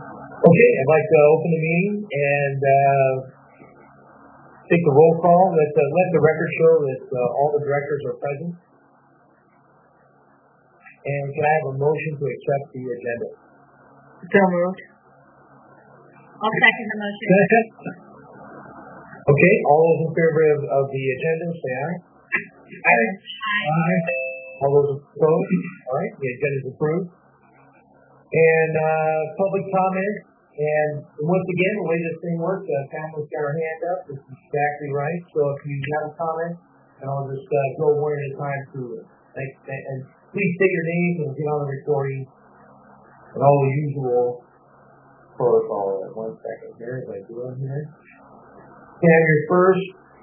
Okay, I'd like to open the meeting and take the roll call. Let the record show that all the directors are present. And can I have a motion to accept the agenda? So moved. I'll second the motion. Okay, all those in favor of the agenda, say aye. Aye. All those opposed? All right, the agenda is approved. And public comment. And once again, the way this thing works, Pamela's got her hand up. This is exactly right. So if you have a comment, and I'll just go one at a time through it. And please state your name and get on the recording and all the usual protocol. 1 second here, as I do it here. Pam, you're first.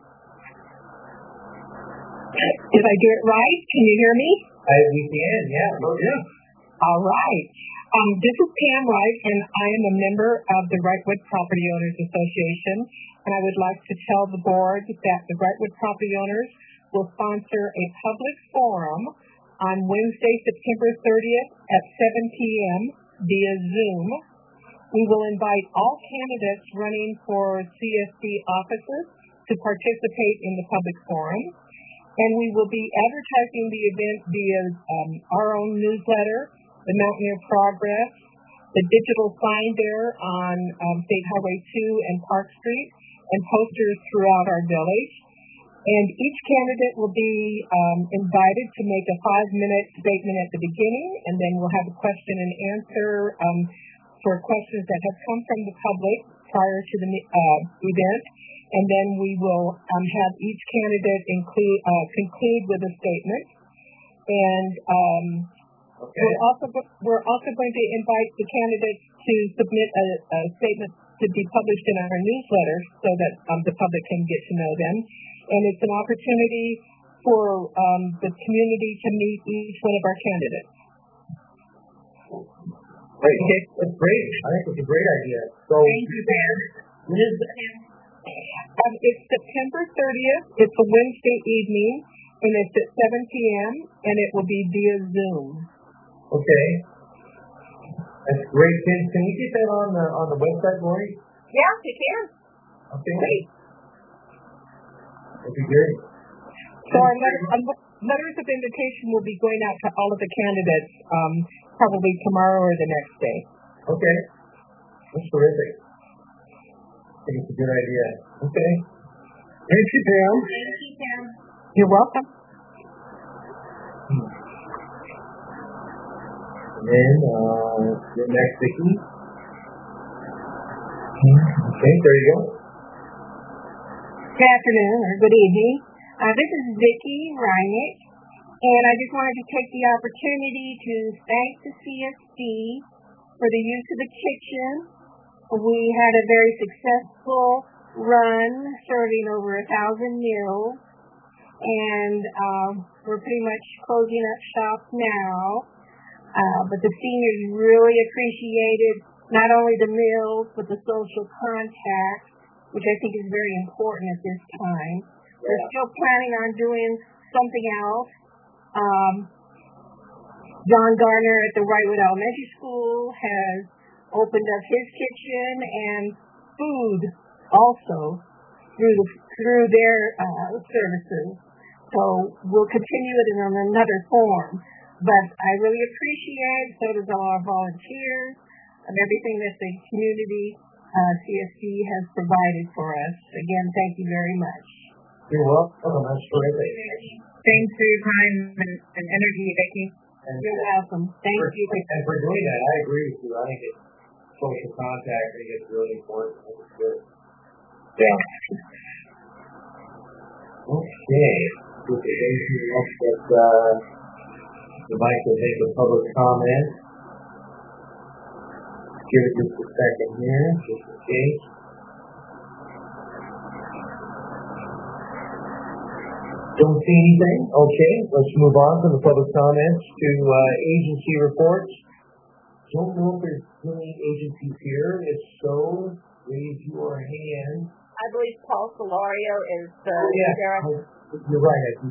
Did I do it right? Can you hear me? We can, yeah. All right. This is Pam Wright, and I am a member of the Wrightwood Property Owners Association, and I would like to tell the board that the Wrightwood Property Owners will sponsor a public forum on Wednesday, September 30th at 7 p.m. via Zoom. We will invite all candidates running for CSD offices to participate in the public forum, and we will be advertising the event via our own newsletter, the Mountaineer Progress, the digital sign there on State Highway 2 and Park Street, and posters throughout our village. And each candidate will be invited to make a 5-minute statement at the beginning, and then we'll have a question and answer for questions that have come from the public prior to the event. And then we will have each candidate conclude with a statement. And we're also going to invite the candidates to submit a statement to be published in our newsletter so that the public can get to know them. And it's an opportunity for the community to meet each one of our candidates. Great. That's great. I think it's a great idea. So, thank you, Pam. When is it? It's September 30th. It's a Wednesday evening, and it's at 7 p.m., and it will be via Zoom. Okay. That's great. Can you get that on the website, Lori? Yeah, you can. Okay. Great. That'd be great. So our letters of invitation will be going out to all of the candidates probably tomorrow or the next day. Okay. That's terrific. I think it's a good idea. Okay. Thank you, Pam. Thank you, Pam. You're welcome. And then the next, Vicki. Okay, there you go. Good afternoon or good evening. This is Vicki Reinick, and I just wanted to take the opportunity to thank the CSD for the use of the kitchen. We had a very successful run, serving over 1,000 meals, and we're pretty much closing up shop now. But the seniors really appreciated not only the meals, but the social contact, which I think is very important at this time. Yeah. We're still planning on doing something else. John Garner at the Wrightwood Elementary School has opened up his kitchen and food also through their services. So we'll continue it in another form. But I really appreciate, so does all our volunteers, and everything that the community CSD has provided for us. Again, thank you very much. You're welcome. That's terrific. Thanks for your time and energy, Vicki. You're welcome. Thank you. And for doing that, I agree with you. I think it's social contact. I think it's really important. I think it's good. Yeah. Okay. With the anything else that you'd like to make a public comment? Give it just a second here, just in case. Don't see anything? Okay, let's move on from the public comments to agency reports. Don't know if there's any agencies here. If so, raise your hand. I believe Paul Solorio is the sheriff. You're right. I do.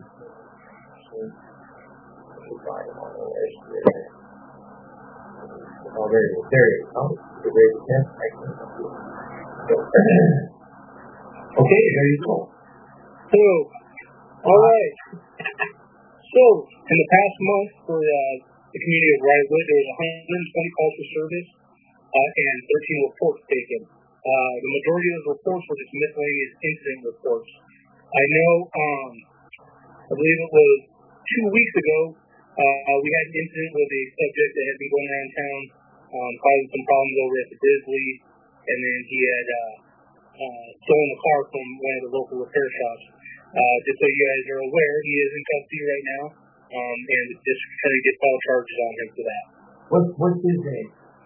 Oh, there you go. There you go. Okay, there you go. So, all right. So, in the past month for the community of Wrightwood, there was 120 calls for service and 13 reports taken. The majority of those reports were just miscellaneous incident reports. I know, I believe it was 2 weeks ago, we had an incident with a subject that had been going around town, causing some problems over at the Bisley, and then he had stolen a car from one of the local repair shops. Just so you guys are aware, he is in custody right now, and just trying to get file charges on him for that. What's his name?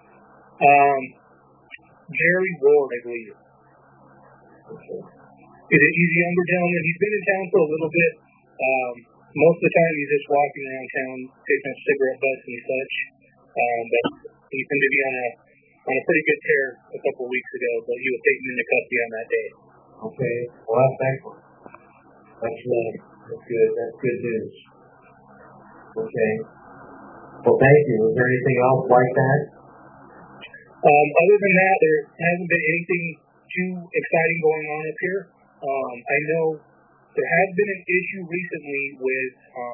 Jerry Ward, I believe. Okay. He's a younger gentleman. He's been in town for a little bit. Most of the time, he's just walking around town, taking up cigarette butts and such. But he seemed to be on a pretty good tear a couple of weeks ago, but he was taken into custody on that day. Okay. Well, that's thankful. That's good. That's good news. Okay. Well, thank you. Was there anything else like that? Other than that, there hasn't been anything too exciting going on up here. I know there has been an issue recently with,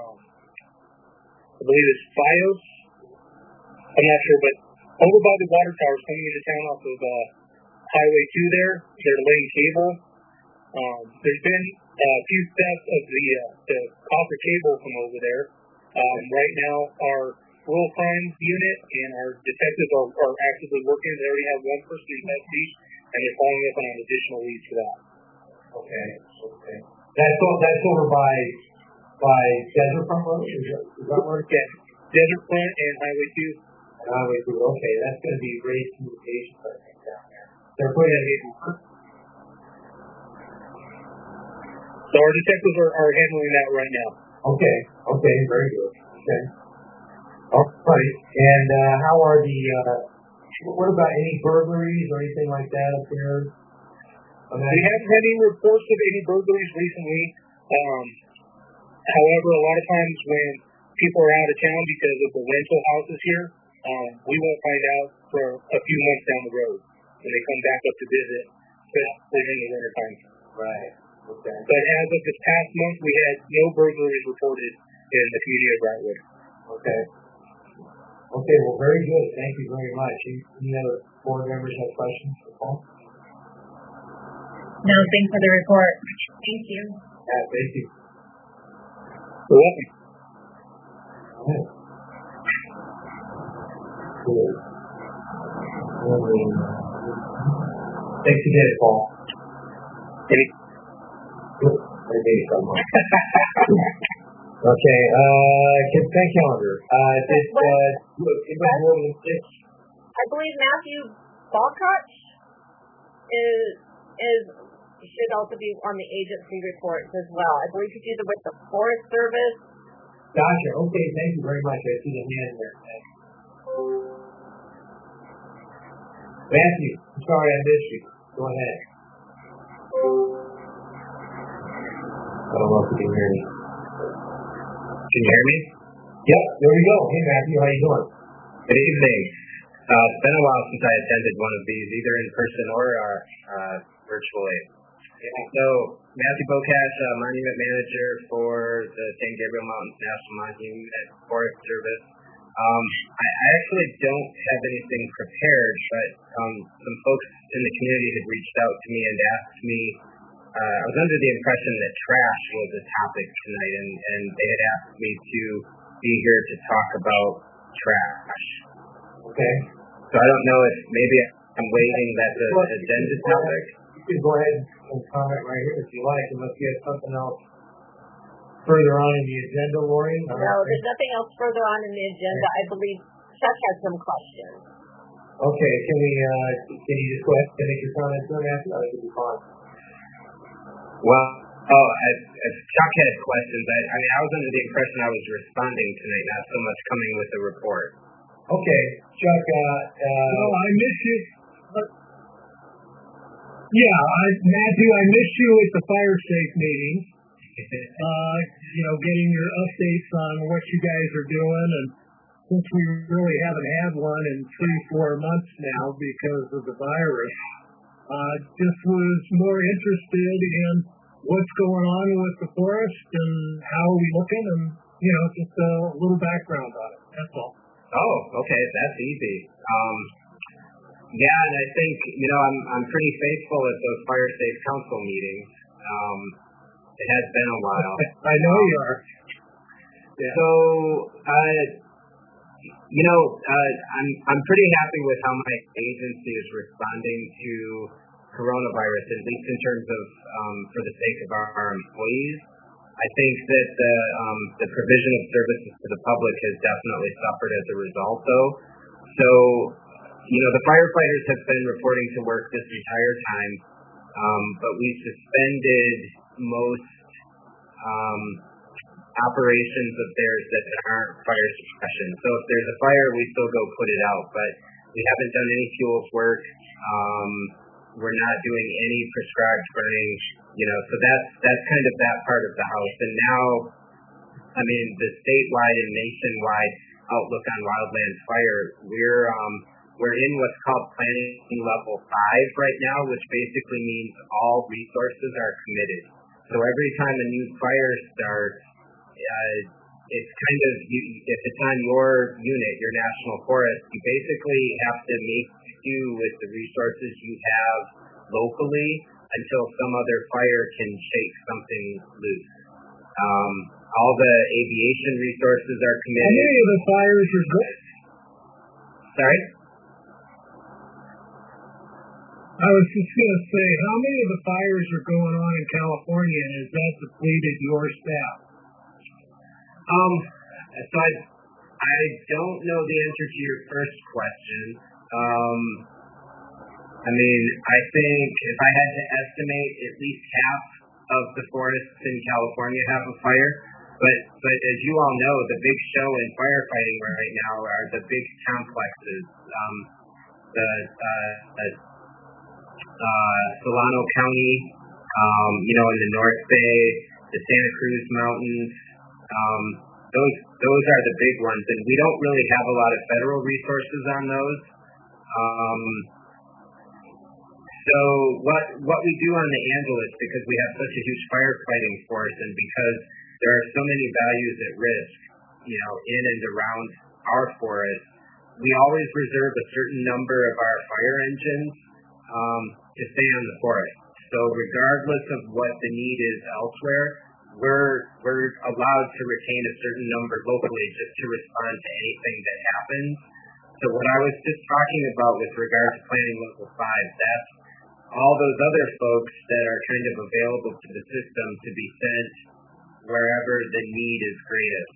I believe it's FiOS. I'm not sure, but over by the water towers coming into town off of Highway 2 there, they're laying cable. There's been a few thefts of the copper cable from over there. Right now, our rural crimes unit and our detectives are actively working. They already have one person in custody, and they're following up on additional leads for that. Okay. Okay. That's over by Desert Front Road? Is that where it's at? Desert Front and Highway 2. Highway 2. Okay, that's going to be great communications, I think, down there. They're putting it in. So our detectives are handling that right now. Okay. Okay, very good. Okay. All right. And how are what about any burglaries or anything like that up there? We haven't had any reports of any burglaries recently. However, a lot of times when people are out of town because of the rental houses here, we won't find out for a few months down the road when they come back up to visit, especially in the wintertime. Right. Okay. But as of this past month, we had no burglaries reported in the community of Wrightwood. Okay. Okay, well, very good. Thank you very much. Any other board members have questions for Paul? No, thanks for the report. Thank you. Yeah, thank you. You're welcome. Good. Good. Thanks again, Paul. Hey. Good. Okay, consent calendar. I believe Matthew Balkoch should also be on the agency reports as well. I believe he's either with the Forest Service. Gotcha. Okay, thank you very much. I see the hand there. Matthew, I'm sorry I missed you. Go ahead. I don't know if you can hear me. Can you hear me? Yep, there we go. Hey Matthew, how you doing? Good evening. It's been a while since I attended one of these, either in person or virtually. So, Matthew Bokash, Monument Manager for the San Gabriel Mountains National Monument Forest Service. I actually don't have anything prepared, but some folks in the community had reached out to me and asked me. I was under the impression that trash was a topic tonight, and they had asked me to be here to talk about trash. Okay. So I don't know if maybe I'm waiting that's an agenda topic. You can go ahead and comment right here if you like, unless you have something else further on in the agenda, Lori. No, there's nothing else further on in the agenda. I believe Chuck has some questions. Okay, can you just go ahead and make your comments on that? That would be fine. Well, if Chuck had questions, I mean, I was under the impression I was responding tonight, not so much coming with the report. Okay, Chuck, I missed you. Matthew, I missed you at the fire safe meeting. Getting your updates on what you guys are doing, and since we really haven't had one in 3-4 months now because of the virus, Just was more interested in what's going on with the forest and how are we looking and, just a little background on it. That's all. Oh, okay. That's easy. Yeah, and I think, I'm pretty faithful at those Fire Safe Council meetings. It has been a while. I know you are. Yeah. So, I'm pretty happy with how my agency is responding to coronavirus, at least in terms of for the sake of our employees. I think that the provision of services to the public has definitely suffered as a result, though. So, the firefighters have been reporting to work this entire time, but we suspended most operations of theirs that aren't fire suppression. So if there's a fire, we still go put it out, but we haven't done any fuels work. We're not doing any prescribed burning, so that's kind of that part of the house. And now, the statewide and nationwide outlook on wildland fire, we're in what's called planning level 5 right now, which basically means all resources are committed. So every time a new fire starts, it's kind of, if it's on your unit, your national forest, you basically have to make do with the resources you have locally until some other fire can shake something loose. All the aviation resources are committed. How many of the fires are good? Sorry? I was just going to say, how many of the fires are going on in California, and has that depleted your staff? So I don't know the answer to your first question. I think if I had to estimate, at least half of the forests in California have a fire. But as you all know, the big show in firefighting right now are the big complexes. Solano County, in the North Bay, the Santa Cruz Mountains. Those are the big ones, and we don't really have a lot of federal resources on those. So what we do on the Angeles, because we have such a huge firefighting force, and because there are so many values at risk, in and around our forest, we always reserve a certain number of our fire engines to stay on the forest. So regardless of what the need is elsewhere, we're allowed to retain a certain number locally just to respond to anything that happens. So what I was just talking about with regard to planning level 5, that's all those other folks that are kind of available to the system to be sent wherever the need is greatest.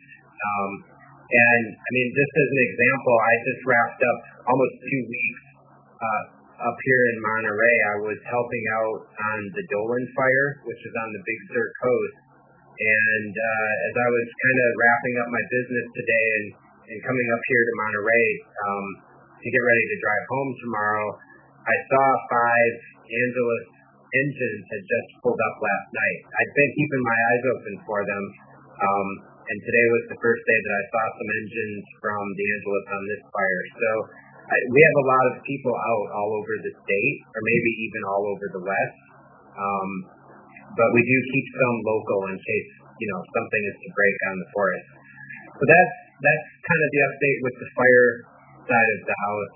Just as an example, I just wrapped up almost 2 weeks up here in Monterey. I was helping out on the Dolan fire, which is on the Big Sur coast. And as I was kind of wrapping up my business today and coming up here to Monterey to get ready to drive home tomorrow, I saw 5 Angeles engines had just pulled up last night. I'd been keeping my eyes open for them, and today was the first day that I saw some engines from the Angeles on this fire. So we have a lot of people out all over the state, or maybe even all over the West, but we do keep some local in case something is to break on the forest. So that's kind of the update with the fire side of the house.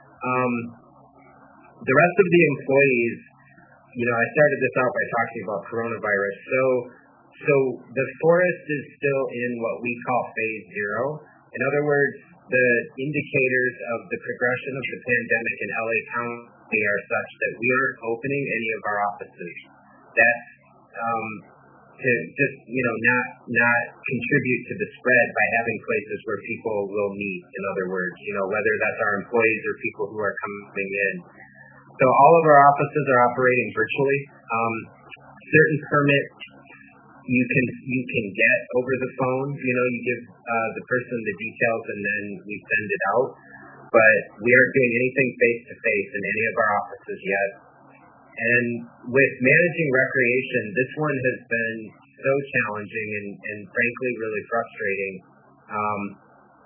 The rest of the employees, I started this out by talking about coronavirus. So the forest is still in what we call phase 0. In other words, the indicators of the progression of the pandemic in LA County are such that we aren't opening any of our offices. That's to just, not contribute to the spread by having places where people will meet, in other words, whether that's our employees or people who are coming in. So all of our offices are operating virtually. Certain permits you can get over the phone. You give the person the details and then we send it out. But we aren't doing anything face-to-face in any of our offices yet. And with managing recreation, this one has been so challenging and frankly really frustrating.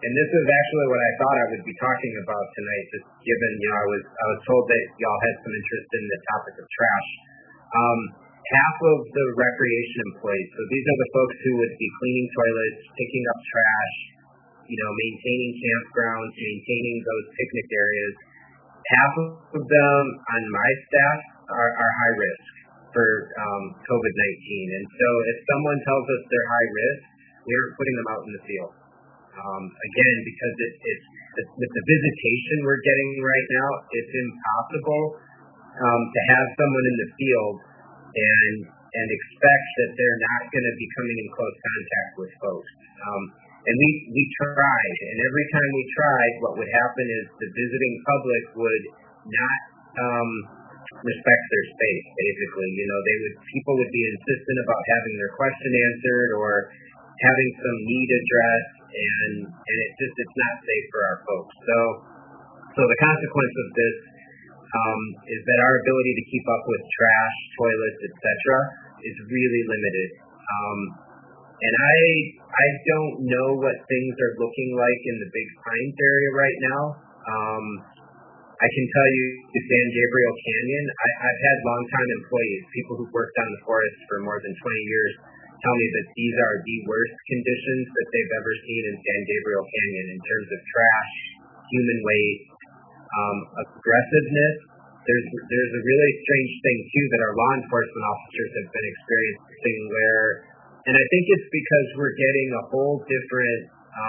And this is actually what I thought I would be talking about tonight, just given, I was told that y'all had some interest in the topic of trash. Half of the recreation employees, so these are the folks who would be cleaning toilets, picking up trash, maintaining campgrounds, maintaining those picnic areas. Half of them on my staff are high risk for COVID-19. And so if someone tells us they're high risk, we aren't putting them out in the field. Again, because it's with the visitation we're getting right now, it's impossible to have someone in the field and expect that they're not going to be coming in close contact with folks. And we tried, and every time we tried, what would happen is the visiting public would not respect their space, basically. People would be insistent about having their question answered or having some need addressed, and it's not safe for our folks. So the consequence of this is that our ability to keep up with trash, toilets, etc., is really limited. And I don't know what things are looking like in the Big Pines area right now. I can tell you the San Gabriel Canyon, I've had longtime employees, people who've worked on the forest for more than 20 years, tell me that these are the worst conditions that they've ever seen in San Gabriel Canyon in terms of trash, human waste, aggressiveness. There's a really strange thing too that our law enforcement officers have been experiencing where, and I think it's because we're getting a whole different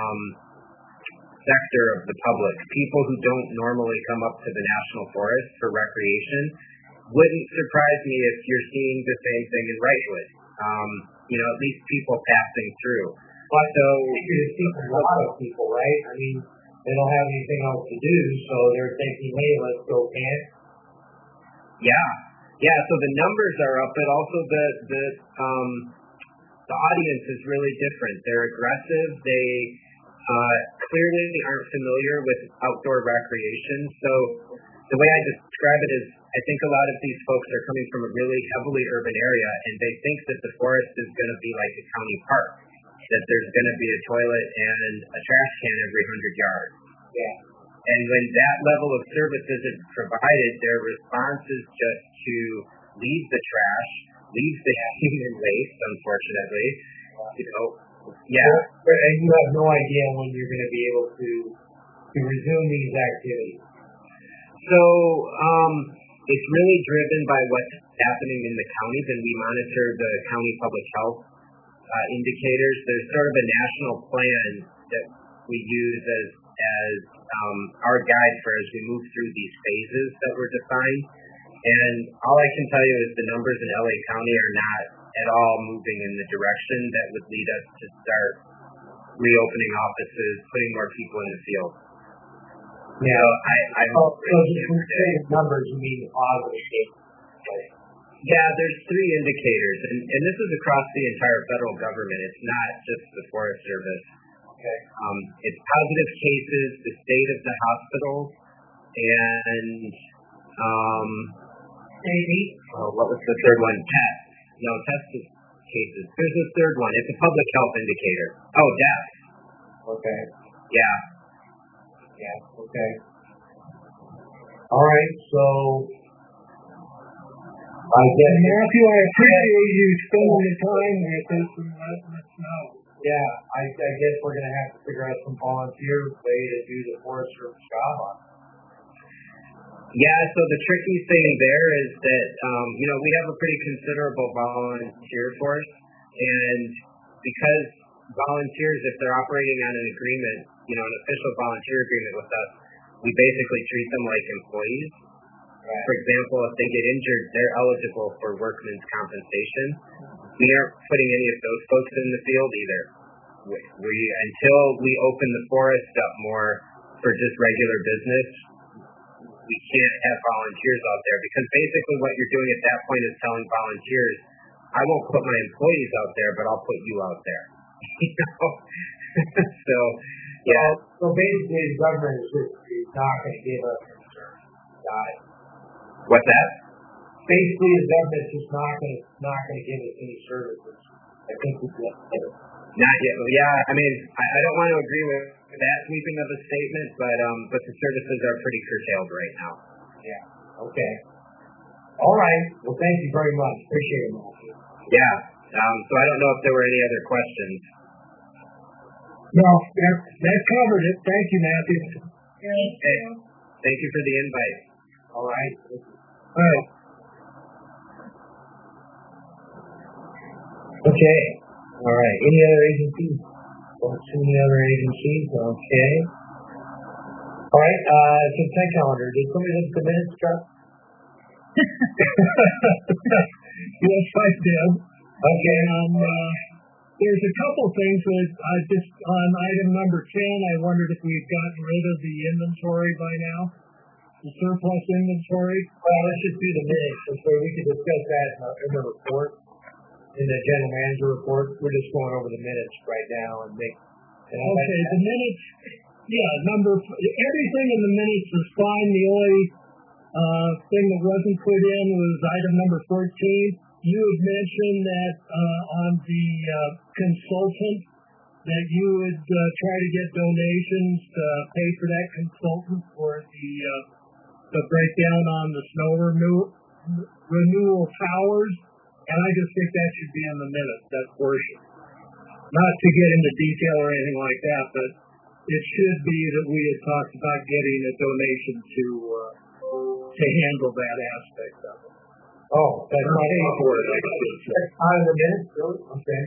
sector of the public, people who don't normally come up to the National Forest for recreation. Wouldn't surprise me if you're seeing the same thing in Wrightwood. At least people passing through. But you're going to see a lot of people, right? I mean, they don't have anything else to do, so they're thinking, hey, let's go camp. Yeah. So the numbers are up, but also the audience is really different. They're aggressive. They clearly aren't familiar with outdoor recreation. So the way I describe it is, I think a lot of these folks are coming from a really heavily urban area, and they think that the forest is going to be like a county park, that there's going to be a toilet and a trash can every 100 yards. Yeah. And when that level of service isn't provided, their response is just to leave the trash, leave the human waste, unfortunately. Yeah. And you have no idea when you're going to be able to resume these activities. So it's really driven by what's happening in the counties, and we monitor the county public health indicators. There's sort of a national plan that we use as our guide for as we move through these phases that were defined. And all I can tell you is the numbers in LA County are not at all moving in the direction that would lead us to start reopening offices, putting more people in the field. Yeah. So just when you say numbers, you mean positive? Yeah, there's three indicators, and this is across the entire federal government. It's not just the Forest Service. Okay. It's positive cases, the state of the hospitals, and what was the third one? Tests. No, test cases. There's a third one. It's a public health indicator. Oh, deaths. Okay. Yeah. Okay. All right. So I guess Matthew, I appreciate you spending the time with us and letting us know. Yeah, I guess we're going to have to figure out some volunteer way to do the Forest Service job on it. Yeah, so the tricky thing there is that, we have a pretty considerable volunteer force, and because volunteers, if they're operating on an agreement, an official volunteer agreement with us, we basically treat them like employees. Right. For example, if they get injured, they're eligible for workman's compensation. We aren't putting any of those folks in the field either. Until we open the forest up more for just regular business, we can't have volunteers out there, because basically what you're doing at that point is telling volunteers, I won't put my employees out there, but I'll put you out there. So, yeah. So basically the government is not going to give us insurance. Got it. What's that? Basically the government's just not going to give us any services. I think we get it. Not yet. Yeah, I mean, I don't want to agree with that sweeping of a statement, but the services are pretty curtailed right now. Yeah. Okay. All right. Well, thank you very much. Appreciate it, Matthew. Yeah. So I don't know if there were any other questions. No, that covered it. Thank you, Matthew. Okay. Thank you for the invite. All right. All right. Okay. All right. Any other agencies? Don't see any other agencies. Okay. All right. Consent calendar. Did somebody look at the minutes, Chuck? Yes, I did. Okay. There's a couple things that I just, on item number 10, I wondered if we'd gotten rid of the inventory by now, the surplus inventory. Well, let's just do the minutes. This way we can discuss that in the report, in the general manager report. We're just going over the minutes right now and make. Okay, the minutes. Yeah, everything in the minutes is fine. The only thing that wasn't put in was item number 14. You had mentioned that on the consultant that you would try to get donations to pay for that consultant for the breakdown on the snow renewal towers, and I just think that should be in the minutes, that portion. Not to get into detail or anything like that, but it should be that we had talked about getting a donation to handle that aspect of it. Oh, that's not pay for it. That's out of the minutes, really? Okay.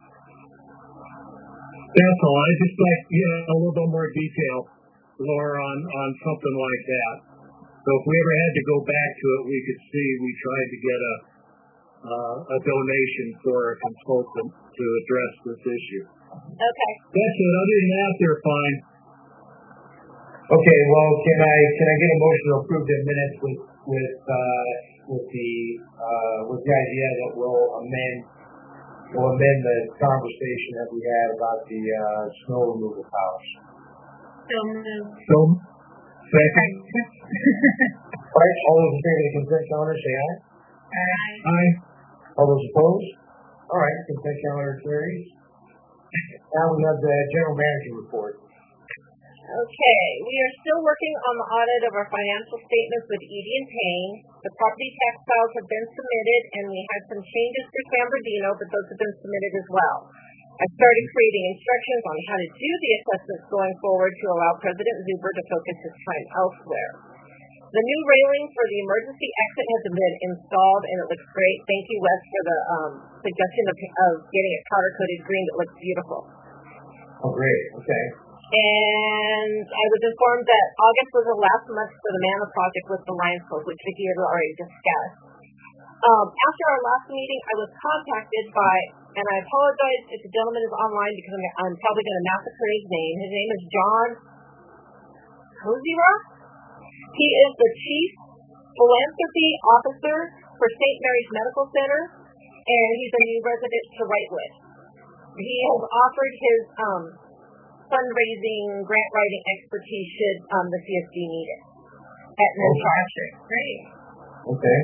That's all. I just like, a little bit more detail, Laura, on something like that. So if we ever had to go back to it, we could see we tried to get a donation for a consultant to address this issue. Okay. That's it. Other than that, they're fine. Okay. Well, can I get a motion to approve the minutes with the idea that we'll amend the conversation that we had about the snow removal powers? So moved. So, second. All right. All those in favor of the consent calendar, say aye. Aye. All those opposed? All right. Consent calendar carries. Now we have the general manager report. Okay, we are still working on the audit of our financial statements with Edie and Payne. The property tax files have been submitted, and we had some changes for San Bernardino, but those have been submitted as well. I started creating instructions on how to do the assessments going forward to allow President Zuber to focus his time elsewhere. The new railing for the emergency exit has been installed, and it looks great. Thank you, Wes, for the suggestion of getting it powder-coated green. It looks beautiful. Oh, great. Okay. And I was informed that August was the last month for the MANA project with the Lions Club, which Vicki had already discussed. After our last meeting, I was contacted by, and I apologize if the gentleman is online because I'm probably going to massacre his name. His name is John Kozira. He is the Chief Philanthropy Officer for St. Mary's Medical Center, and he's a new resident to Wrightwood. He has offered his fundraising, grant writing expertise should the CSD need it at no charge. Great. Okay.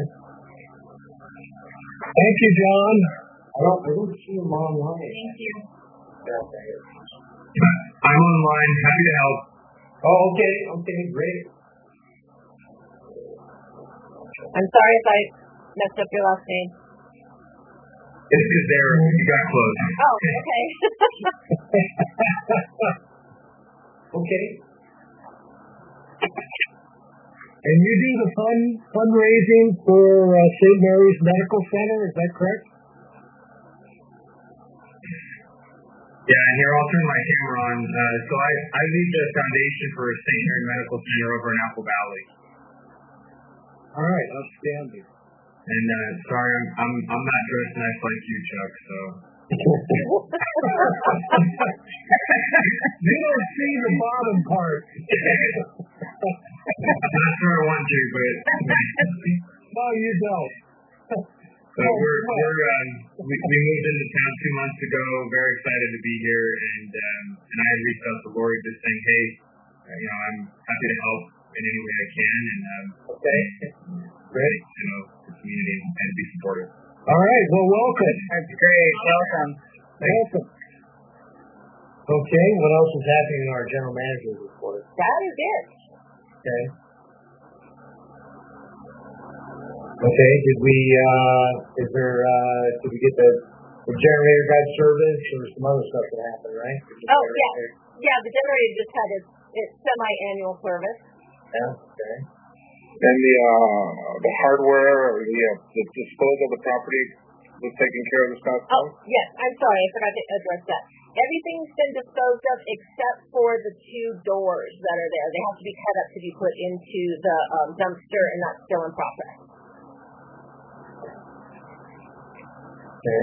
Thank you, John. I don't see him online. Thank you. I'm online. Happy to help. Oh, okay. Okay, great. I'm sorry if I messed up your last name. It's because you got close. Oh, okay. Okay. And you do the fundraising for St. Mary's Medical Center, is that correct? Yeah, and here I'll turn my camera on. So I lead the foundation for St. Mary Medical Center over in Apple Valley. All right, outstanding. And sorry, I'm not dressed nice like you, Chuck. So you don't see the bottom part. I'm not sure I want to, but no, you don't. So we moved into town 2 months ago. Very excited to be here, and I had reached out to Lori just saying, hey, I'm happy to help in any way I can, and okay, great. The community and be supportive. All right, well, welcome. That's great. Welcome. Welcome. Okay, what else is happening in our general manager's report? That is it. Okay. Okay, did we get the generator got service or some other stuff that happened, right? Oh, yeah. Yeah, the generator just had its semi-annual service. Yeah, okay. And the hardware or the disposal of the property was taken care of this past month? Oh, yes. I'm sorry. I forgot to address that. Everything's been disposed of except for the 2 doors that are there. They have to be cut up to be put into the dumpster, and that's still in process. Okay.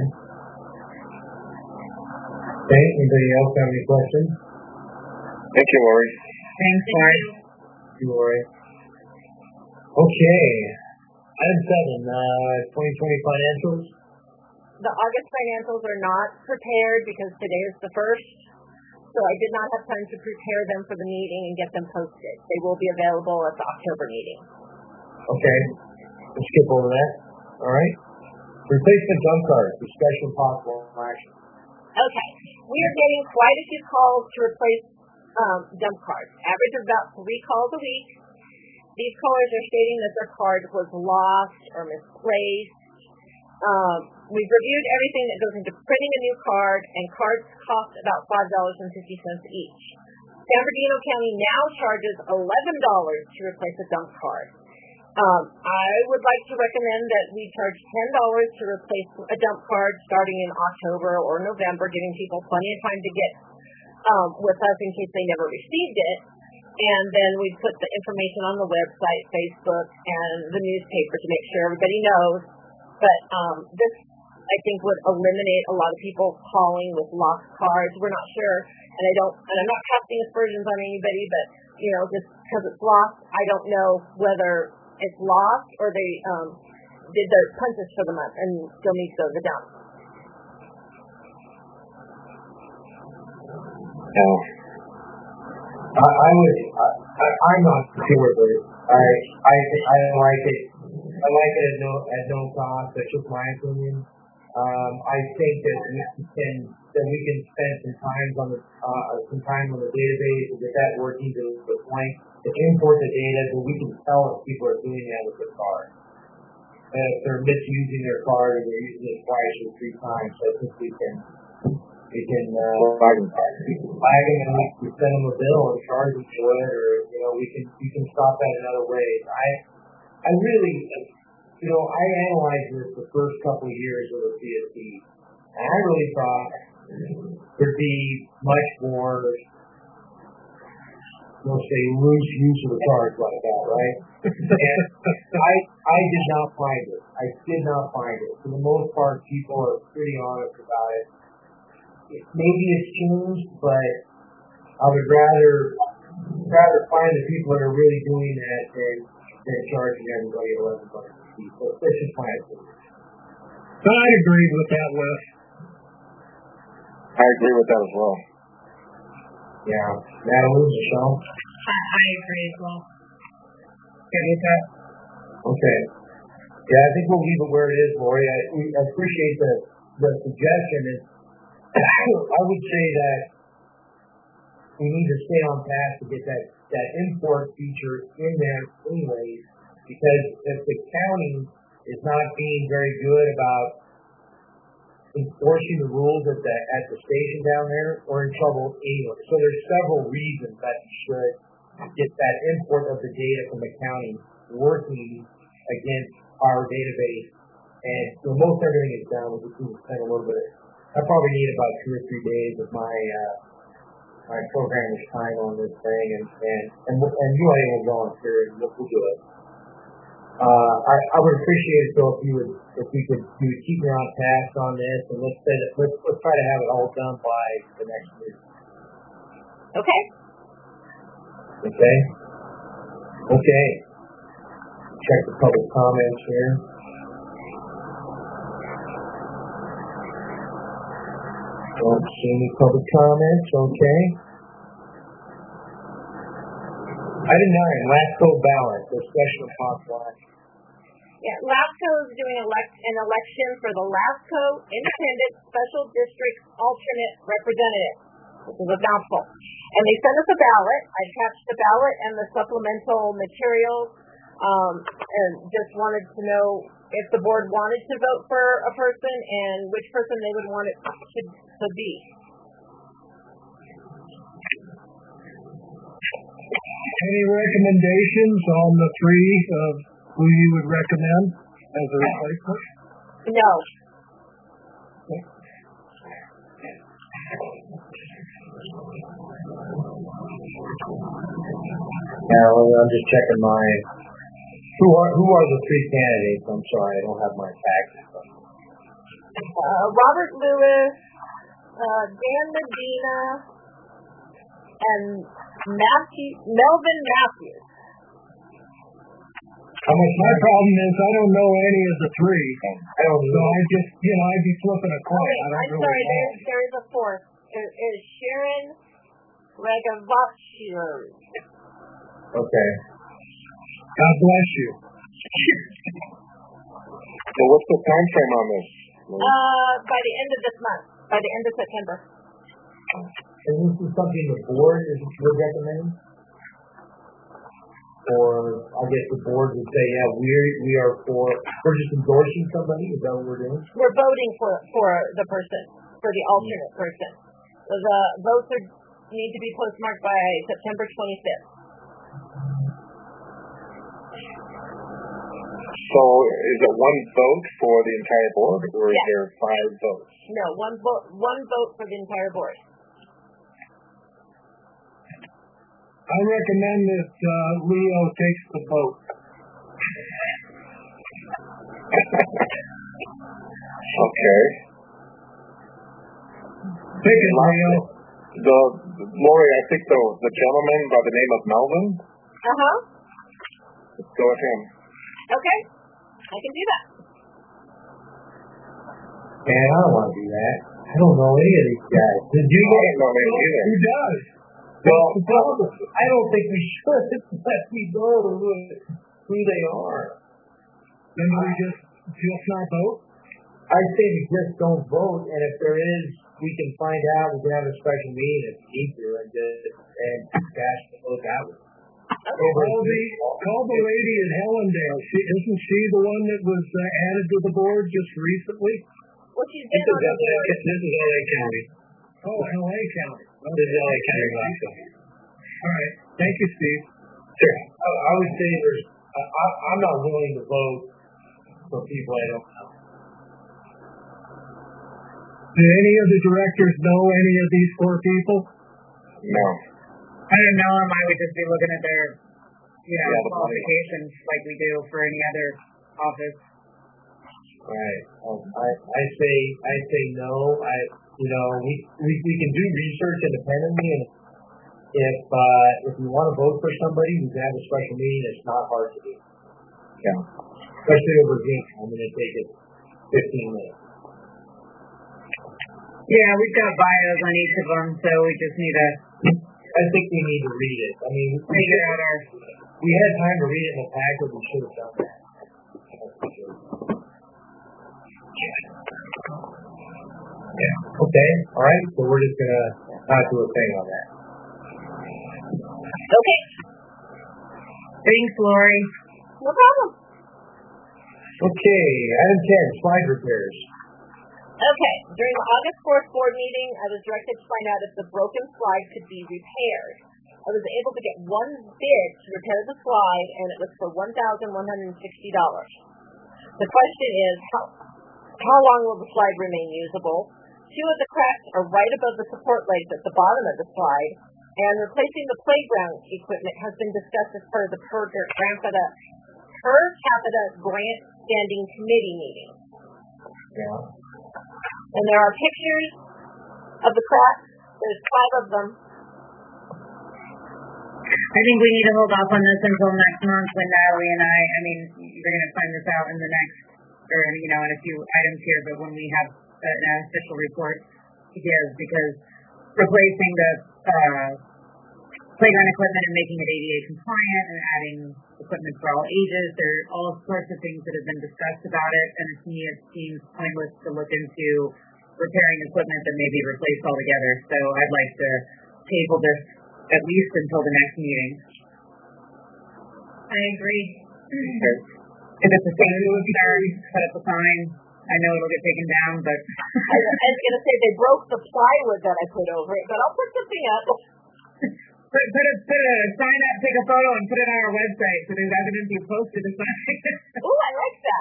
Okay, anybody else have any questions? Thank you, Lori. Thanks, Lori. Thank you, Lori. Okay. Item 7, 2020 financials. The August financials are not prepared because today is the 1st, so I did not have time to prepare them for the meeting and get them posted. They will be available at the October meeting. Okay. Let's skip over that. All right. Replacement dump cards, discussion possible action. Okay. We are getting quite a few calls to replace dump cards. Average of about 3 calls a week. These callers are stating that their card was lost or misplaced. We've reviewed everything that goes into printing a new card, and cards cost about $5.50 each. San Bernardino County now charges $11 to replace a dump card. I would like to recommend that we charge $10 to replace a dump card starting in October or November, giving people plenty of time to get with us in case they never received it. And then we put the information on the website, Facebook, and the newspaper to make sure everybody knows. But this, I think, would eliminate a lot of people calling with lost cards. We're not sure, and I'm not casting aspersions on anybody, but just because it's lost, I don't know whether it's lost or they did their punches for the month and still need to go to the dump. No. I'm not sure, but I like it. I like it at no cost. That's just my opinion. I think that we can spend some time on the database and get that working to the point to import the data so we can tell if people are doing that with their card. And if they're misusing their card or they're using it twice or 3 times, I think we can flag them and we send them a bill and charge them for it, or we can stop that in other ways. I really, I analyzed this the first couple of years of the CSD, and I really thought there'd be much more, loose use of the cards like that, right? And I did not find it. For the most part, people are pretty honest about it. Maybe it's changed, but I would rather find the people that are really doing that than charging everybody $11 a piece. So that's just my opinion. I agree with that, Wes. I agree with that as well. Yeah. Natalie, Michelle? I agree as well. Good with that? Okay. Yeah, I think we'll leave it where it is, Lori. I appreciate the suggestion. I would say that we need to stay on task to get that import feature in there anyways, because if the county is not being very good about enforcing the rules at the station down there, we're in trouble anyway. So there's several reasons that you should get that import of the data from the county working against our database. And most everything is done. We just need to spend a little bit. I probably need about 2 or 3 days of my programmer's time on this thing, and UIA will volunteer and we'll do it. I would appreciate it, Phil, if you would keep me on task on this, and let's try to have it all done by the next week. Okay. Okay. Okay. Check the public comments here. Don't see any public comments. Okay. Item 9, LAFCO ballot, discussion of possible action. Yeah, LAFCO is doing an election for the LAFCO Independent Special District Alternate Representative. which is a mouthful. And they sent us a ballot. I attached the ballot and the supplemental materials, and just wanted to know if the board wanted to vote for a person and which person they would want it to be. Any recommendations on the three of who you would recommend as a replacement? No. Now, I'm just checking who are the three candidates? I'm sorry, I don't have my facts. Robert Lewis, Dan Medina, and Melvin Matthews. My problem is I don't know any of the three. So I just, I'd be flipping a coin. I'm sorry, there is a fourth. It is Sharon Regavachir. Okay. God bless you. So what's the time frame on this? By the end of this month, by the end of September. And this is something the board would recommend? Or I guess the board would say, yeah, we're just endorsing somebody? Is that what we're doing? We're voting for the person, for the alternate person. So the votes need to be postmarked by September 25th. So is it one vote for the entire board, or is there 5 votes? No, one vote for the entire board. I recommend that Leo takes the vote. Okay. Take it, Leo. Lori, I think the gentleman by the name of Melvin. Let's go with him. Okay, I can do that. Man, I don't want to do that. I don't know any of these guys. Did you? I don't know any either. Who does? Well, I don't think we should let me know who they are. Then we just not vote? I say we just don't vote, and if there is, we can find out. We can have a special meeting if we need to, and dash the vote that way. Call the lady in Hellendale. Isn't she the one that was added to the board just recently? Well, she's been on the board. This is LA County. Oh, LA County. This is LA County also. All right. Thank you, Steve. Sure. I would say I'm not willing to vote for people I don't know. Do any of the directors know any of these 4 people? No. I don't know them. I would just be looking at their, qualifications like we do for any other office. Right. I say no. We can do research independently, and if we want to vote for somebody, we can have a special meeting. It's not hard to do. Yeah. Especially over Zoom. I'm going to take it 15 minutes. Yeah, we've got bios on each of them, so we just need to. I think we need to read it. I mean, we had time to read it in the packet. We should have done that. Yeah. Okay. All right. So we're just gonna not do a thing on that. Okay. Thanks, Lori. No problem. Okay. Item 10, slide repairs. Okay. During the August 4th board meeting, I was directed to find out if the broken slide could be repaired. I was able to get one bid to repair the slide, and it was for $1,160. The question is, how long will the slide remain usable? 2 of the cracks are right above the support legs at the bottom of the slide, and replacing the playground equipment has been discussed as part of the per capita grant standing committee meeting. Yeah. And there are pictures of the cracks. There's 5 of them. I think we need to hold off on this until next month when Natalie and I mean, you're going to find this out in the next, or, in a few items here, but when we have an official report to give, because replacing the playground equipment and making it ADA compliant and adding equipment for all ages, there are all sorts of things that have been discussed about it, and to me it seems pointless to look into repairing equipment that may be replaced altogether. So I'd like to table this at least until the next meeting. I agree. Okay. If it's a safety concern, put up a sign. I know it'll get taken down, but I was going to say they broke the plywood that I put over it, but I'll put something up. put a sign up, take a photo, and put it on our website so there's evidence you posted a sign. Ooh, I like that.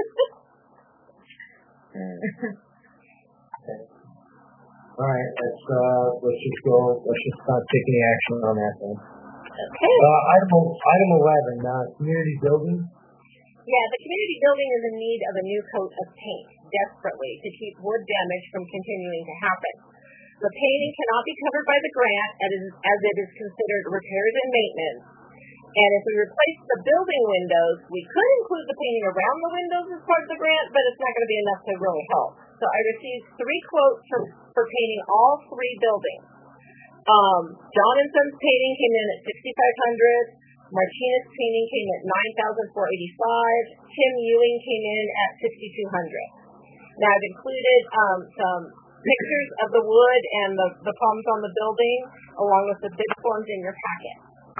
All right, let's just go. Let's just not take any action on that then. Okay. Item 11, community building. Yeah, the community building is in need of a new coat of paint, desperately, to keep wood damage from continuing to happen. The painting cannot be covered by the grant as it is considered repairs and maintenance. And if we replace the building windows, we could include the painting around the windows as part of the grant, but it's not going to be enough to really help. So I received 3 quotes for painting all 3 buildings. John & Sons painting came in at $6,500. Martinez painting came at $9,485. Tim Ewing came in at $6,200. Now I've included some pictures of the wood and the problems on the building, along with the bid forms in your packet.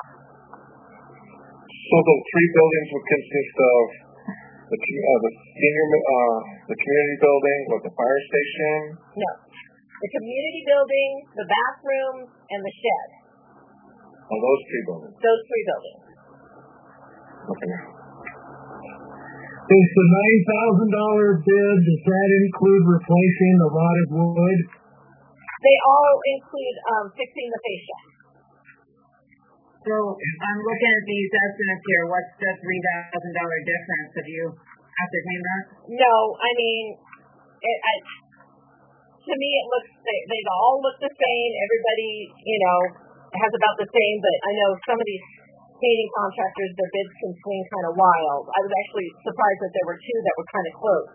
So the 3 buildings would consist of the community building, the fire station? No. The community building, the bathrooms, and the shed. Oh, those 3 buildings? Those 3 buildings. Okay. Is the $9,000 bid, does that include replacing the rotted wood? They all include fixing the fascia. So I'm looking at these estimates here. What's the $3,000 difference? Have you ascertained that? No, I mean, to me it looks, they all look the same. Everybody, has about the same, but I know some of these painting contractors, their bids can swing kind of wild. I was actually surprised that there were 2 that were kind of close.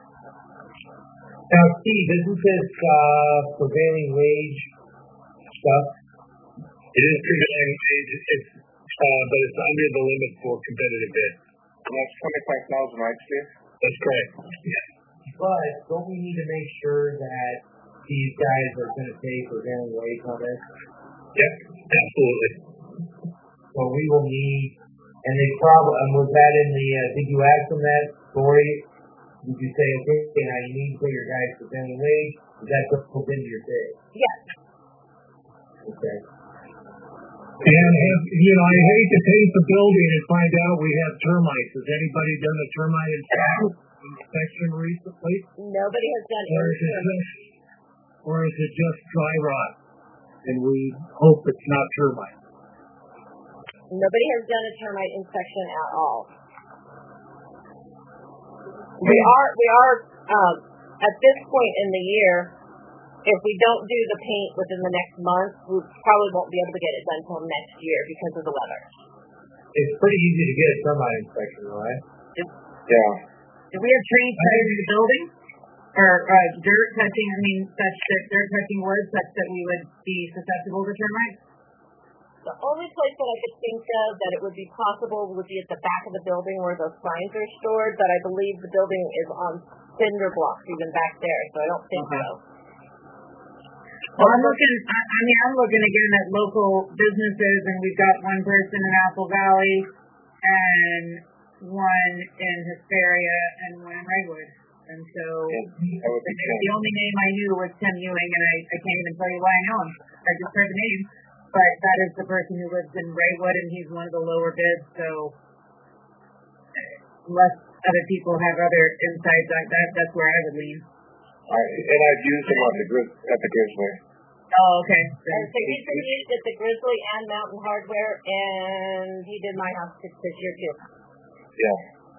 Now, Steve, isn't this prevailing wage stuff? It is prevailing wage, but it's under the limit for competitive bid. And that's $25,000, right, Steve? That's correct. Yeah. But don't we need to make sure that these guys are going to pay prevailing wage on this? Yep, absolutely. So we will need, and they probably, was that in the, did you ask them that, Lori? Did you say, okay, now you need to pay your guys prevailing wage? Is that built into your bid? Yes. Okay. And, I hate to paint the building and find out we have termites. Has anybody done a termite inspection recently? Nobody has done anything. Or is it just dry rot? And we hope it's not termite. Nobody has done a termite inspection at all. We are at this point in the year, if we don't do the paint within the next month, we probably won't be able to get it done until next year because of the weather. It's pretty easy to get a termite inspection, right? Yeah. Do we have trees touching the building? Or dirt touching, dirt touching wood such that we would be susceptible to termites? The only place that I could think of that it would be possible would be at the back of the building where those signs are stored, but I believe the building is on cinder blocks even back there, so I don't think so. Well, I'm looking again at local businesses, and we've got one person in Apple Valley, and one in Hesperia, and one in Redwood. And so the only name I knew was Tim Ewing, and I can't even tell you why I know him. I just heard the name. But that is the person who lives in Redwood, and he's one of the lower bids, so unless other people have other insights like that, that's where I would lean. And I've used him at the Grizzly. Oh, okay. And so he's been used at the Grizzly and Mountain Hardware, and he did my house this year too. Yeah.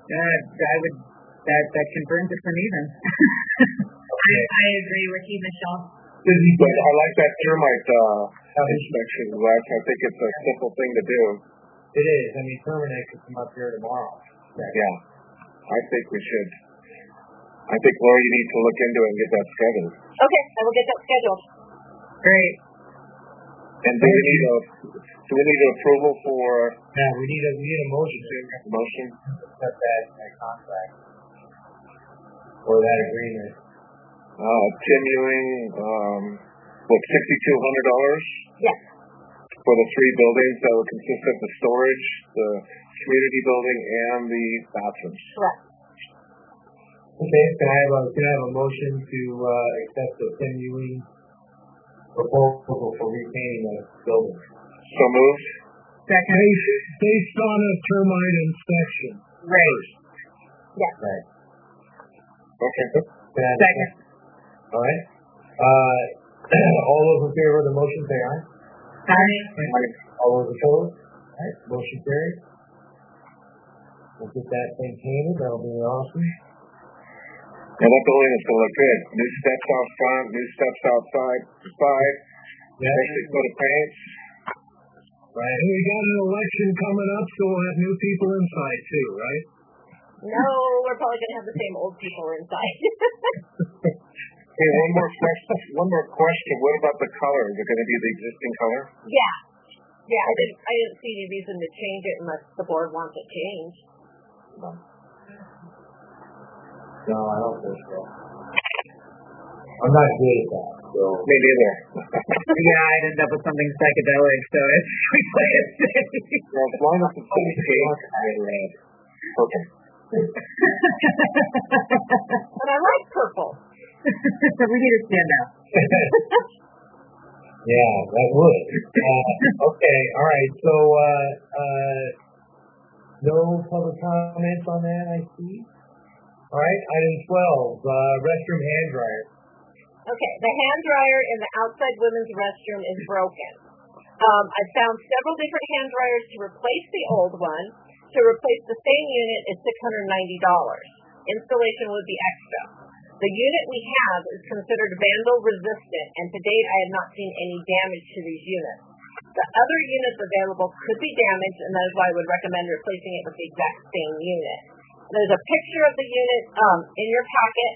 That confirms it for me then. I agree with you, Michelle. But I like that termite inspection, Wes. I think it's a simple thing to do. It is. I mean, termite could come up here tomorrow. Yeah. I think we should. I think, Laura, you need to look into it and get that scheduled. Okay, I will get that scheduled. Great. And do we need approval for? Yeah, we need a motion. Motion. Set that contract or that agreement. Tim Ewing, $6,200 Yes. for the 3 buildings that would consist of the storage, the community building, and the bathrooms. Correct. Okay, can I have a motion to accept the Tim Ewing proposal for repainting the building? So moved. Second. Based on a termite inspection. Right. Yes. Right. Okay. Second. All right. All those in favor of the motion say aye. Aye. All those opposed? All right, motion carried. We'll get that thing painted. That'll be awesome. And that building is going to look good. New steps out front, new steps outside, side. Yeah. Freshly coat of paint. Right. And we got an election coming up, so we'll have new people inside too, right? No, we're probably going to have the same old people inside. Hey, one more question. What about the color? Is it going to be the existing color? Yeah. Yeah, I didn't see any reason to change it unless the board wants it changed. No, I don't think so. I'm not good at that. So. Me neither. Yeah, I'd end up with something psychedelic, so if we play it safe. Well, as long as it's pink, I'd red. Okay. And I like purple. We need to stand out. Yeah, that would. Okay, all right. So, no public comments on that, I see. All right, item 12, restroom hand dryer. Okay, the hand dryer in the outside women's restroom is broken. I found several different hand dryers to replace the old one. To replace the same unit is $690. Installation would be extra. The unit we have is considered vandal resistant, and to date I have not seen any damage to these units. The other units available could be damaged, and that is why I would recommend replacing it with the exact same unit. There's a picture of the unit in your packet,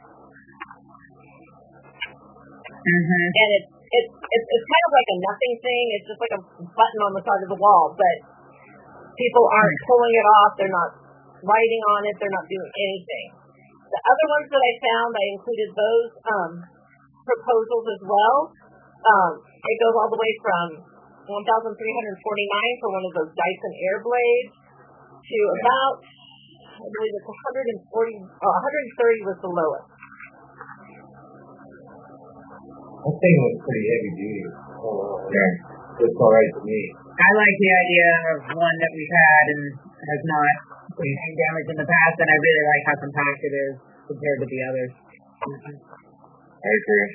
and it's kind of like a nothing thing. It's just like a button on the side of the wall, but people aren't pulling it off. They're not writing on it. They're not doing anything. The other ones that I found, I included those proposals as well. It goes all the way from $1,349 for one of those Dyson Airblades to about, I believe it's $130 was the lowest. That thing was pretty heavy duty. It's all right to me. I like the idea of one that we've had and has not sustained damage in the past, and I really like how compact it is compared to the others. I agree.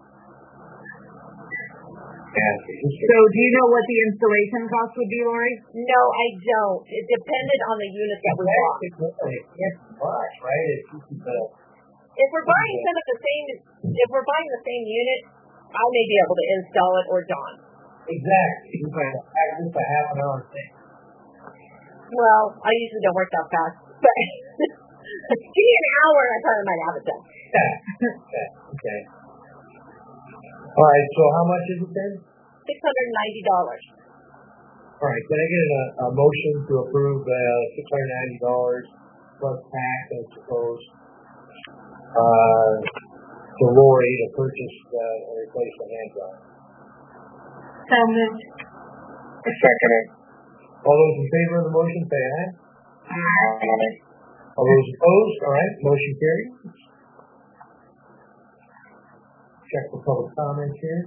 Yeah. So do you know what the installation cost would be, Lori? No, I don't. It depended on the unit that we bought. Yes, right? If we're buying the same unit, I may be able to install it or John. Exactly. Just a half an hour thing. Well, I usually don't work that fast, but give me an hour and I probably might have it done. Okay. All right, so how much is it then? $690. All right, can I get a motion to approve $690 plus tax, I suppose, to Lori to purchase and replace the hand dryer? So moved. Second it. All those in favor of the motion say aye. Aye. All those opposed? All right, motion carried. Check for public comments here.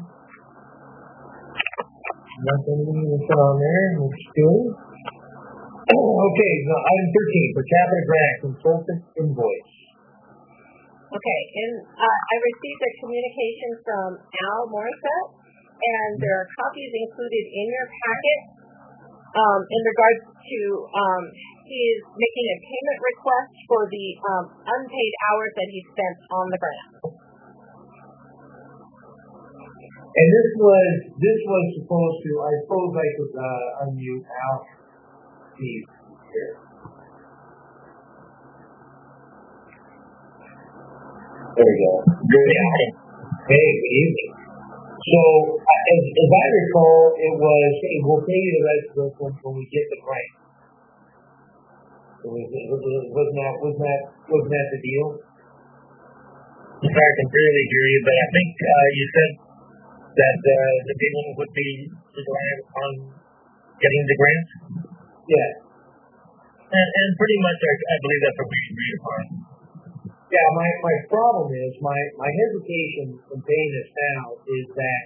Nothing on there. Looks good. Okay, so item 13, per capita grant consultant invoice. Okay, and I received a communication from Al Morissette, and there are copies included in your packet in regards to he is making a payment request for the unpaid hours that he spent on the grant. And this was supposed to, I suppose I could unmute Al Steve here. There we go. Good evening. Hey, good evening. So, as I recall, it was, hey, we'll pay you the rest of this when we get the grant. Wasn't that the deal? sorry, I can barely hear you, but I think you said that the meeting would be reliant on getting the grant? Yeah. And pretty much, I believe that's what we agreed upon. Yeah, my problem is, my hesitation in paying this now is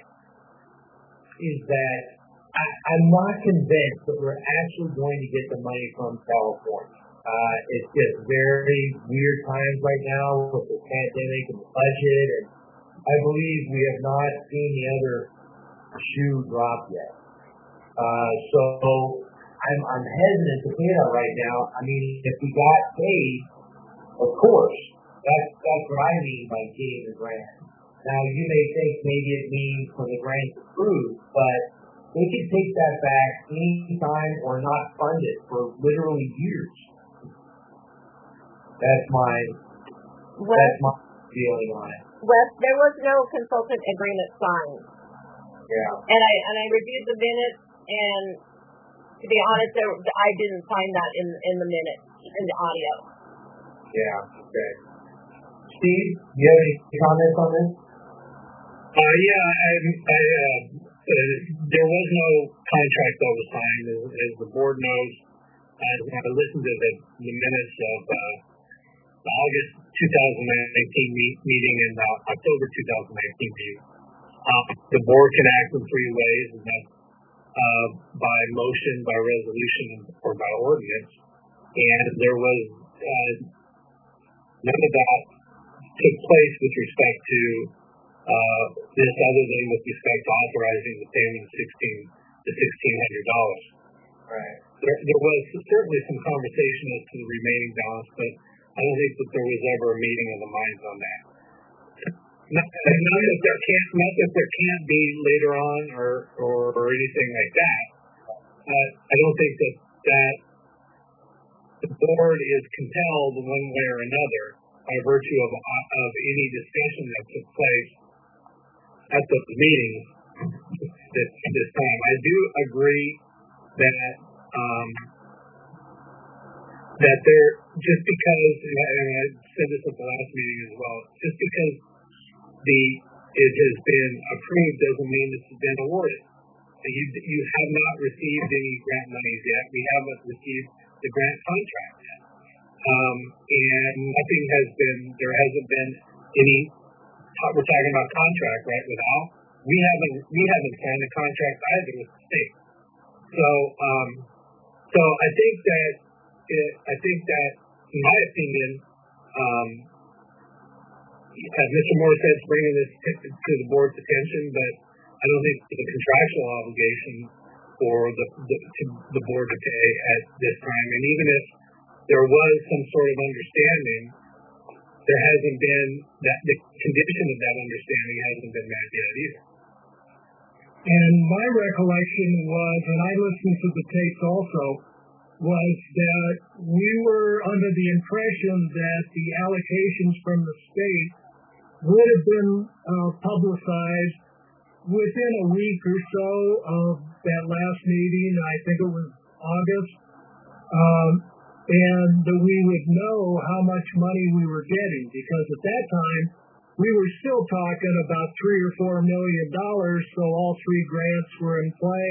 that I'm not convinced that we're actually going to get the money from California. It's just very weird times right now with the pandemic and the budget, and I believe we have not seen the other shoe drop yet. So I'm hesitant to pay that right now. I mean, if we got paid, of course, that's what I mean by getting the grant. Now, you may think maybe it means when the grant's approved, but they can take that back anytime or not fund it for literally years. That's my feeling on it. Wes, there was no consultant agreement signed. Yeah. And I reviewed the minutes, and to be honest, I didn't find that in the minutes, in the audio. Yeah. Okay. Steve, do you have any comments on this? There was no contract that was signed, as the board knows. I listened to the minutes of the August 2019 meeting and the October 2019 meeting. The board can act in three ways, and that's by motion, by resolution, or by ordinance. And there was none of that took place with respect to this other than with respect to authorizing the payment of $1,600. Right. There was certainly some conversation as to the remaining balance, but I don't think that there was ever a meeting of the minds on that. Not that there can't be later on or anything like that. I don't think that the board is compelled one way or another by virtue of any discussion that took place at the meeting at this time. I do agree that there, just because, and I said this at the last meeting as well, just because it has been approved doesn't mean it's been awarded. You have not received any grant monies yet. We haven't received the grant contract yet. And nothing there hasn't been any, we're talking about contract, right, with Al? We haven't signed a contract either with the state. So I think that, in my opinion, as Mr. Moore said, it's bringing this to the board's attention, but I don't think it's a contractual obligation for the board to pay at this time. And even if there was some sort of understanding, there hasn't been the condition of that understanding hasn't been met yet either. And my recollection was, and I listened to the tapes also, was that we were under the impression that the allocations from the state would have been publicized within a week or so of that last meeting. I think it was August. And that we would know how much money we were getting, because at that time we were still talking about $3 or $4 million, so all three grants were in play.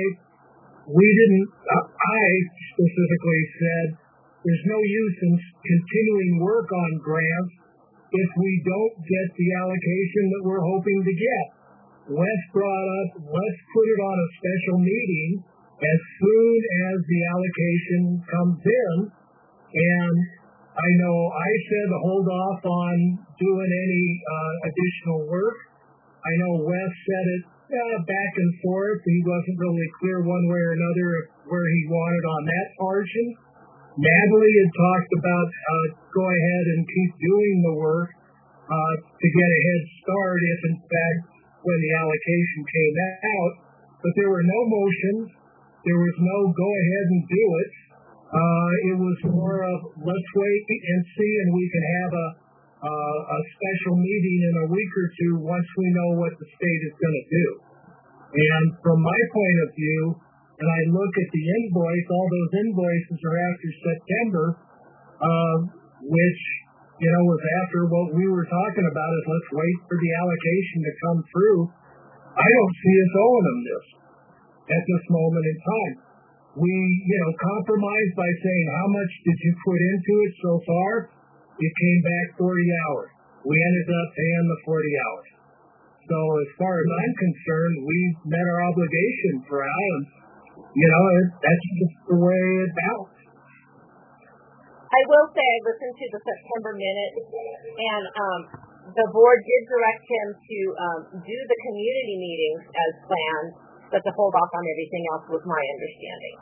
I specifically said, there's no use in continuing work on grants if we don't get the allocation that we're hoping to get. Let's put it on a special meeting as soon as the allocation comes in. And I know I said hold off on doing any additional work. I know Wes said it back and forth. He wasn't really clear one way or another where he wanted on that portion. Natalie had talked about go ahead and keep doing the work to get a head start if, in fact, when the allocation came out. But there were no motions. There was no go ahead and do it. It was more of let's wait and see, and we can have a special meeting in a week or two once we know what the state is going to do. And from my point of view, and I look at the invoice, all those invoices are after September, which was after what we were talking about is let's wait for the allocation to come through. I don't see us owing them this at this moment in time. We, compromised by saying how much did you put into it so far? It came back 40 hours. We ended up paying the 40 hours. So as far as I'm concerned, we met our obligation for Allen. That's just the way it balanced. I will say I listened to the September minutes, and the board did direct him to do the community meetings as planned, but to hold off on everything else was my understanding.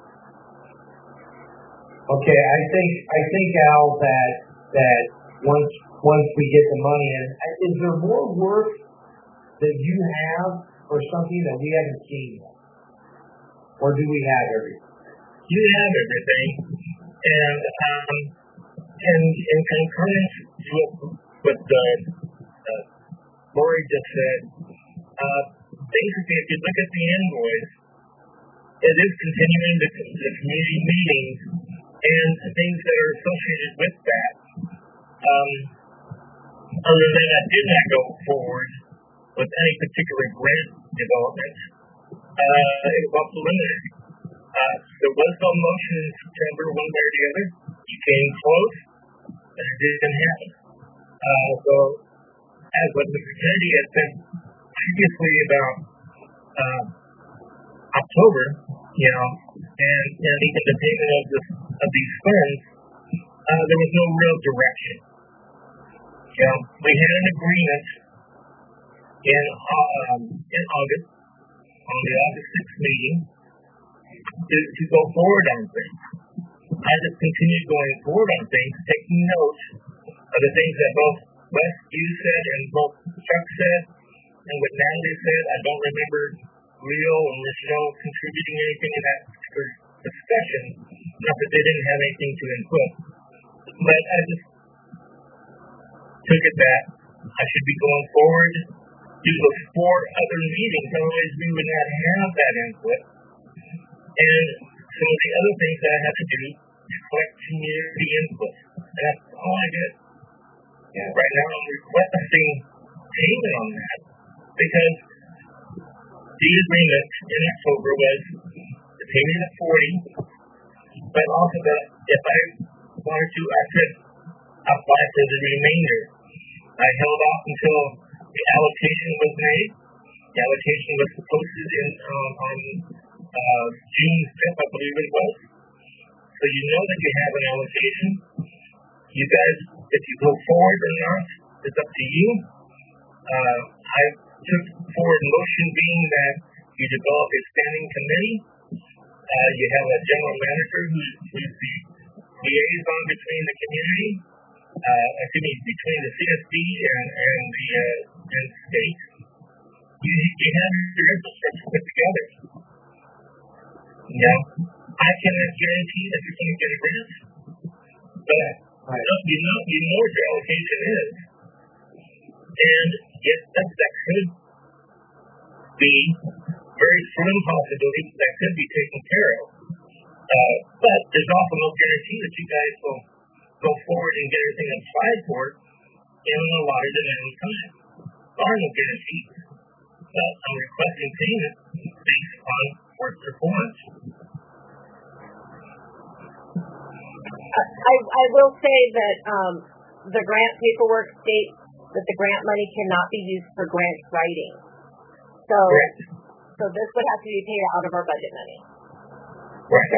Okay, I think Al, that once we get the money in, is there more work that you have or something that we haven't seen yet? Or do we have everything? You have everything, and in concurrence with what Lori just said, basically, if you look at the invoice, it is continuing the community meetings and things that are associated with that. Other than that did not go forward with any particular grant development, it was all preliminary. There was no motion in September one way or the other. You came close, but it didn't happen. So, as what Mr. Kennedy had said previously about October, and even the payment of these funds, there was no real direction. We had an agreement in August, on the August 6th meeting, to go forward on things. I just continued going forward on things, taking notes of the things that both Wes, you said, and both Chuck said, and what Natalie said. I don't remember Leo and Michelle contributing anything in that particular discussion, not that they didn't have anything to input. But I just took it that I should be going forward, do the 4 other meetings, otherwise we would not have that input. And some of the other things that I have to do is collect community input. And that's all I did. Right now I'm requesting payment on that because the agreement in October was the payment of 40, but also that if I wanted to, I could apply for the remainder. I held off until the allocation was made. The allocation was posted on June 5th, I believe it was. So you know that you have an allocation. You guys, if you go forward or not, it's up to you. I took forward motion being that you develop a standing committee. You have a general manager who's the liaison between the community, between the CSD and the state. You have your infrastructure put together. Now, I cannot guarantee that you're going to get a grant, but you know what your allocation is. And yes, that could be very slim possibility that could be taken care of. But there's also no guarantee that you guys will go forward and get everything applied for in an allotted amount of time. There are no guarantees. But I'm requesting payment based on work performance. I will say that the grant paperwork states that the grant money cannot be used for grant writing. So this would have to be paid out of our budget money. Right.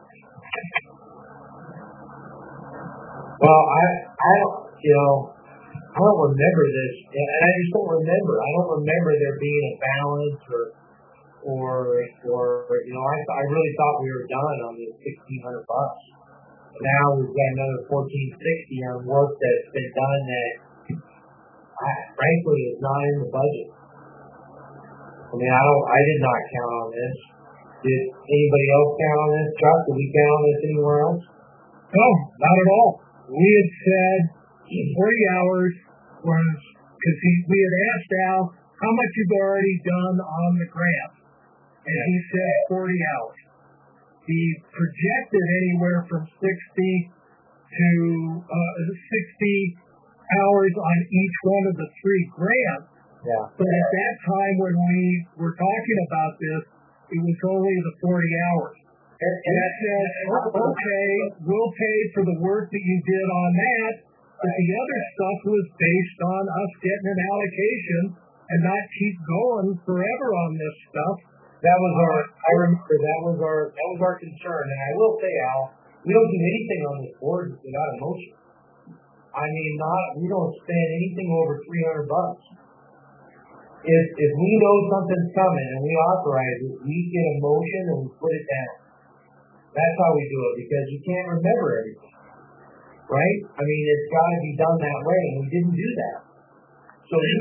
Well, I don't remember this, and I just don't remember. I don't remember there being a balance or I really thought we were done on the $1,600. Now we've got another $1,460 on work that's been done that, frankly, is not in the budget. I mean, I did not count on this. Did anybody else count on this? Chuck, did we count on this anywhere else? No, not at all. We had said 40 hours was, because we had asked Al, how much you've already done on the grant? And he said 40 hours. He projected anywhere from 60 to to 60 hours on each one of the 3 grants. Yeah. But at that time when we were talking about this, it was only the 40 hours. And I said, okay, we'll pay for the work that you did on that, but the other stuff was based on us getting an allocation and not keep going forever on this stuff. That was I remember that was our concern. And I will say, Al, we don't do anything on this board without a motion. I mean, we don't spend anything over $300. If we know something's coming and we authorize it, we get a motion and we put it down. That's how we do it, because you can't remember everything, right? I mean, it's got to be done that way, and we didn't do that. So you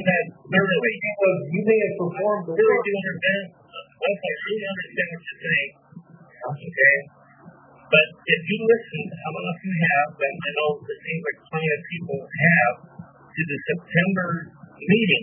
may have performed the work. I understand what you're saying. Okay. But if you listen, how many of you have, and I know it seems like plenty of people have, to the September meeting,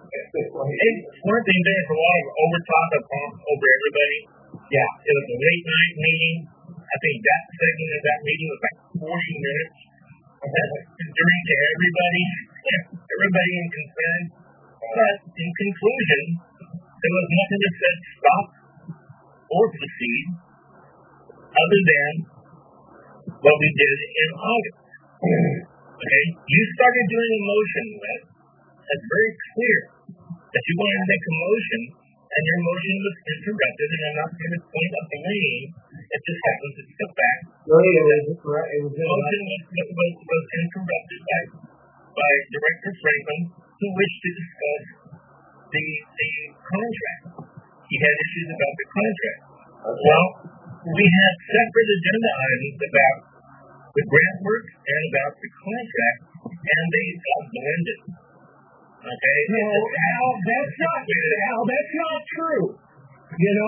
they weren't being there for a while, overtalk over everybody. Yeah. It was a late night meeting. I think that segment of that meeting was like 40 minutes. During to everybody in concern. But in conclusion, there was nothing that said stop or proceed other than what we did in August. Okay? You started doing a motion, Wes. That's very clear that you wanted to make a motion, and your motion was interrupted, and I'm not going to point out the blame. It just happens to step back. No, the motion was interrupted by Director Franklin, who wished to discuss the contract. He had issues about the contract. Well, we had separate agenda items about the grant work and about the contract, and they got blended. Okay? No, Al, that's not true. You know,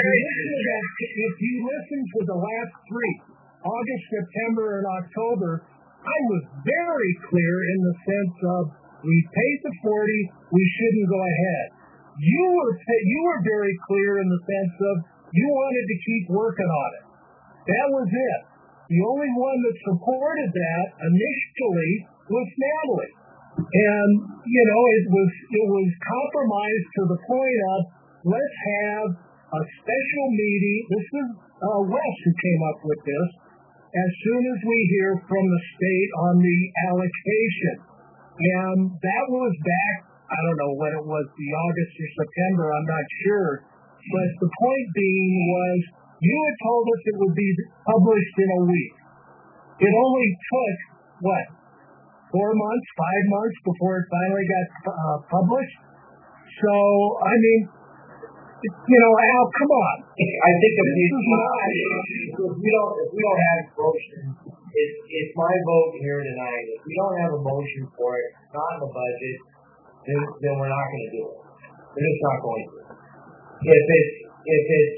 if you listen to the last 3, August, September, and October, I was very clear in the sense of we paid the 40, we shouldn't go ahead. You were very clear in the sense of you wanted to keep working on it. That was it. The only one that supported that initially was Natalie. And, you know, it was compromised to the point of let's have a special meeting. This is Wes who came up with this. As soon as we hear from the state on the allocation. And that was back, I don't know when it was, the August or September, I'm not sure. But the point being was, you had told us it would be published in a week. It only took, 4 months, 5 months before it finally got published? So, I mean, you know, Al, come on. I think if we don't have a motion, it's my vote here tonight. If we don't have a motion for it, it's not in the budget, then we're not going to do it. We're just not going to. If it's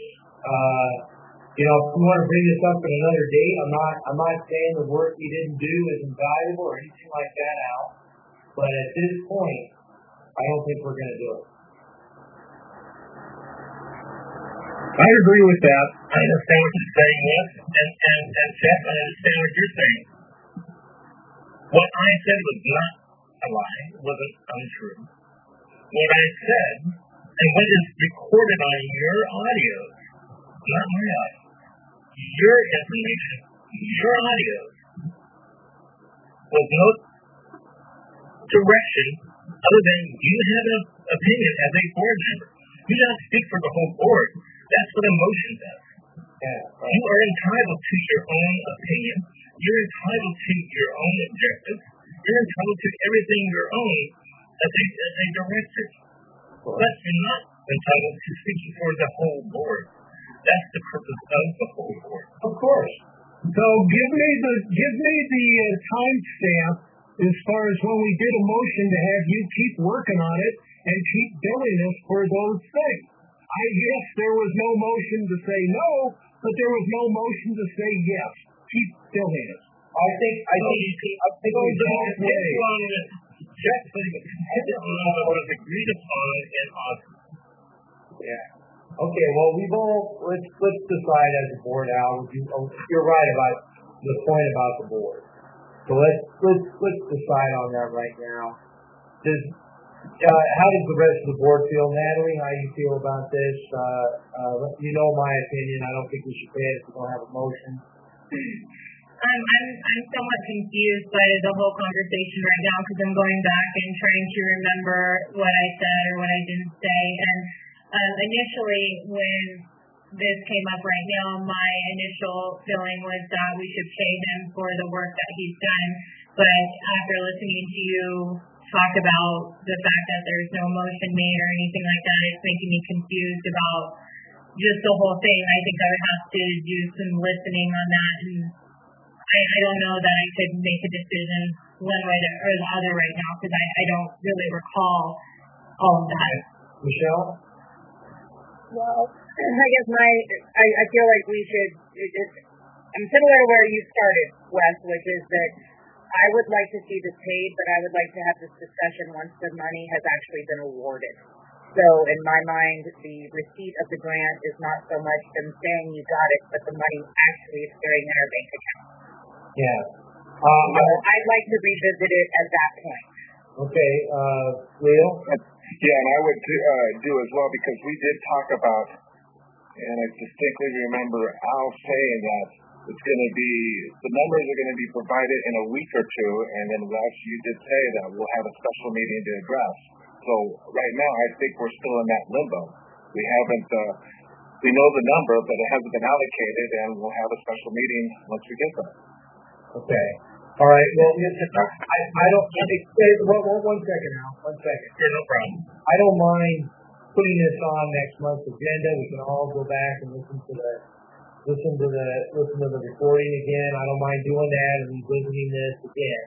you know, if we want to bring this up at another date, I'm not saying the work you didn't do is invaluable or anything like that, Al. But at this point, I don't think we're going to do it. I agree with that. I understand what you're saying, yes, and Jeff, I understand what you're saying. What I said was not a lie, wasn't untrue. What I said, and what is recorded on your audio, not my audio, your information, your audio, was no direction other than you have an opinion as a board member. You don't speak for the whole board. That's what a motion does. Yeah, right. You are entitled to your own opinion. You're entitled to your own objectives. You're entitled to everything your own as a director. But you're not entitled to speaking for the whole board. That's the purpose of the whole board. Of course. So give me the timestamp as far as when we did a motion to have you keep working on it and keep billing us for those things. Yes, there was no motion to say no, but there was no motion to say yes. Keep billing us. I think we both way. Jeff said it was agreed upon in August. Yeah. Okay, well, let's decide as a board, Al. You're right about the point about the board. So let's decide on that right now. How does the rest of the board feel? Natalie, how do you feel about this? You know my opinion. I don't think we should pay it if we don't have a motion. I'm somewhat confused by the whole conversation right now because I'm going back and trying to remember what I said or what I didn't say. And initially, when this came up right now, my initial feeling was that we should pay him for the work that he's done. But after listening to you talk about the fact that there's no motion made or anything like that, it's making me confused about just the whole thing. I think I would have to do some listening on that, and I don't know that I could make a decision one way or the other right now because I don't really recall all of that. Michelle? Well, I guess I feel like we should, I'm similar to where you started, Wes, which is that I would like to see this paid, but I would like to have this discussion once the money has actually been awarded. So in my mind, the receipt of the grant is not so much them saying you got it, but the money actually is sitting in our bank account. Yeah. I'd like to revisit it at that point. Okay, Leo? Yeah, and I would do as well because we did talk about, and I distinctly remember Al saying that it's going to be, the numbers are going to be provided in a week or two, and then Wes, you did say that we'll have a special meeting to address. So right now, I think we're still in that limbo. We haven't, we know the number, but it hasn't been allocated, and we'll have a special meeting once we get there. Okay. All right. Well, I don't. One second, Al. 1 second. Yeah, no problem. I don't mind putting this on next month's agenda. We can all go back and listen to the recording again. I don't mind doing that and revisiting this again.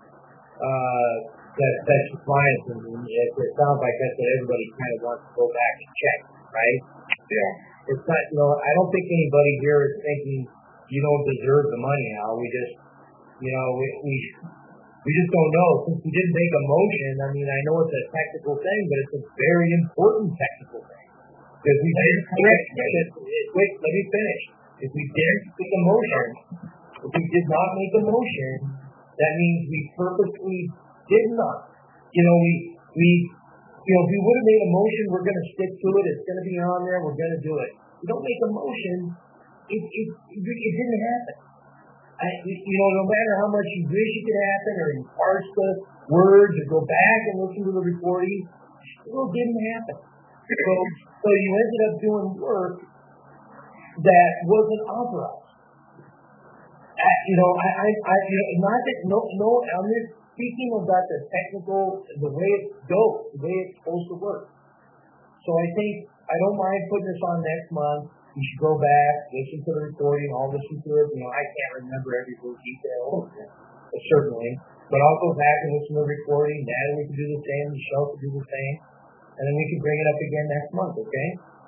That's just my opinion. It sounds like that's what everybody kind of wants to go back and check, right? Yeah. It's not. I don't think anybody here is thinking you don't deserve the money, Al. We just. We just don't know. Since we didn't make a motion, I mean, I know it's a technical thing, but it's a very important technical thing. Because we didn't wait, let me finish. If we didn't make a motion, if we did not make a motion, that means we purposely did not. If we would have made a motion, we're going to stick to it. It's going to be on there. We're going to do it. If we don't make a motion, it didn't happen. No matter how much you wish it could happen, or you parse the words, or go back and listen to the recording, it still didn't happen. So you ended up doing work that wasn't authorized. I'm just speaking about the technical, the way it goes, the way it's supposed to work. So I don't mind putting this on next month. You should go back, listen to the recording, I'll listen to it. I can't remember every little detail, certainly. But I'll go back and listen to the recording. Natalie can do the same, Michelle can do the same. And then we can bring it up again next month, okay?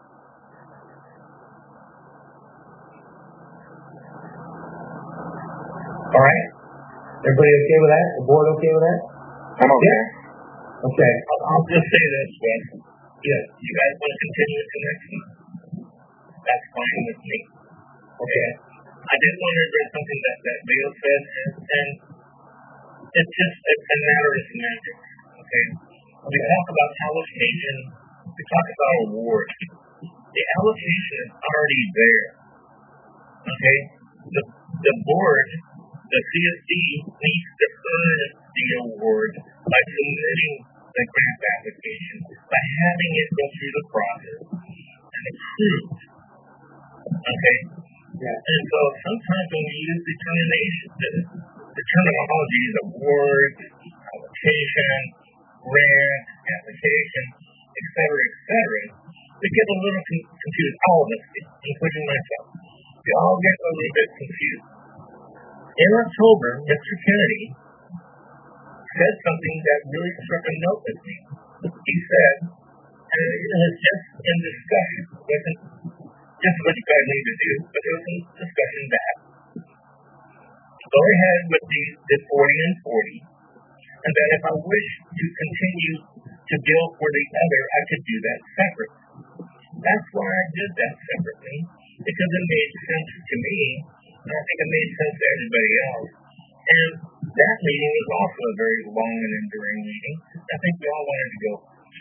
All right? Everybody okay with that? The board okay with that? I'm okay. Okay. I'll just say this, Ben. Yes. You guys want to continue to next month? That's fine with me. Okay. I just want to address something that Leo said, and it's a matter of semantics, okay? We talk about allocation, we talk about award. The allocation is already there, okay? The board, the CSD, needs to earn the award by submitting the grant application, by having it go through the process and approved. Okay? Yeah. And so sometimes when we use the terminology is award, allocation, grant, application, et cetera, we get a little confused, all of us, including myself. We all get a little bit confused. In October, Mr. Kennedy said something that really struck a note with me. He said, and it was just in discussion, it wasn't just what you guys need to do, but there was some discussion that go ahead with the 40 and 40, and then if I wish to continue to bill for the other, I could do that separately. That's why I did that separately, because it made sense to me and I think it made sense to everybody else. And that meeting was also a very long and enduring meeting. I think we all wanted to go.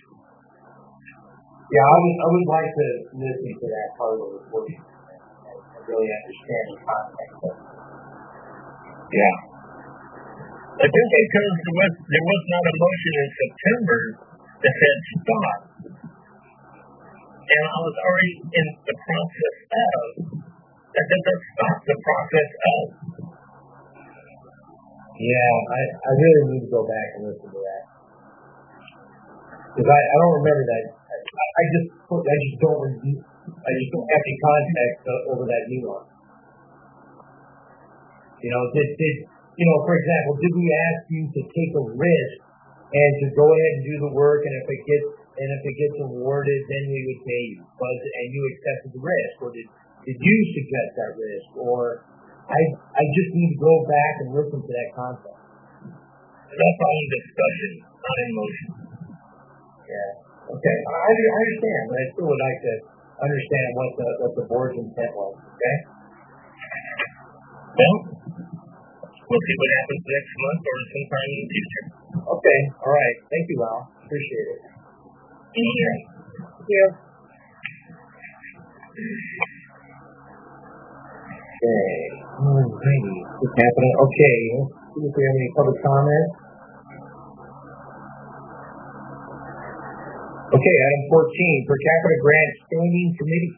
Yeah, I would like to listen to that part of the recording and really understand the context of it. Yeah. But just because there was not a motion in September that said stop, and I was already in the process of, that doesn't stop the process of. Yeah, I really need to go back and listen to that. Because I don't remember that. I just don't have the context over that nuance. You know, for example, did we ask you to take a risk and to go ahead and do the work, and if it gets awarded, then we would pay you, and you accepted the risk, or did you suggest that risk, or I just need to go back and listen to that concept. That's all in discussion, not in motion. Yeah. Okay. I understand, but I still would like to understand what the board's intent was. Okay. Well, we'll see what happens next month or sometime in the future. Okay. All right. Thank you, Al. Appreciate it. Thank you. Thank you. Okay. Alrighty. What's happening? Okay. Let's see if we have any public comments. Okay, item 14, per capita grant standing committee.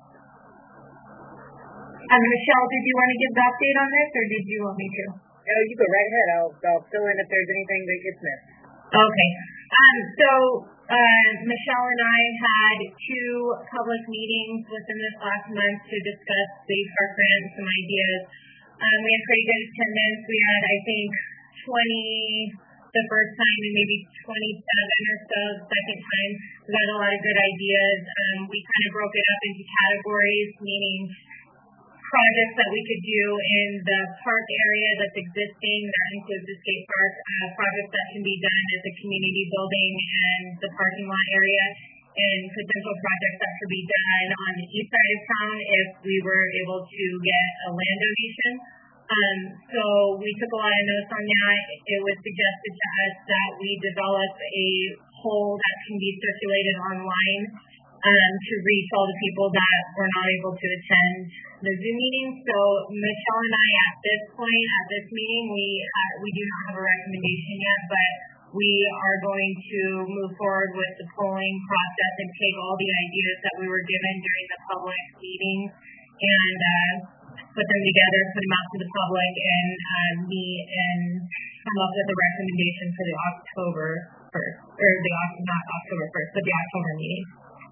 Michelle, did you want to give the update on this, or did you want me to? No, you go right ahead. I'll fill in if there's anything that gets missed. Okay. So Michelle and I had 2 public meetings within this last month to discuss the park grant and some ideas. We had pretty good attendance. We had, I think, 20 the first time and maybe 27 or so the second time. We got a lot of good ideas. We kind of broke it up into categories, meaning projects that we could do in the park area that's existing. That includes the skate park, projects that can be done at the community building and the parking lot area, and potential projects that could be done on the east side of town if we were able to get a land donation. So we took a lot of notes on that. It was suggested to us that we develop a poll that can be circulated online to reach all the people that were not able to attend the Zoom meeting. So Michelle and I, at this point, at this meeting, we do not have a recommendation yet, but we are going to move forward with the polling process and take all the ideas that we were given during the public meeting and put them together, put them out to the public, and meet and come up with a recommendation for the October 1st, or not October 1st, but the October meeting.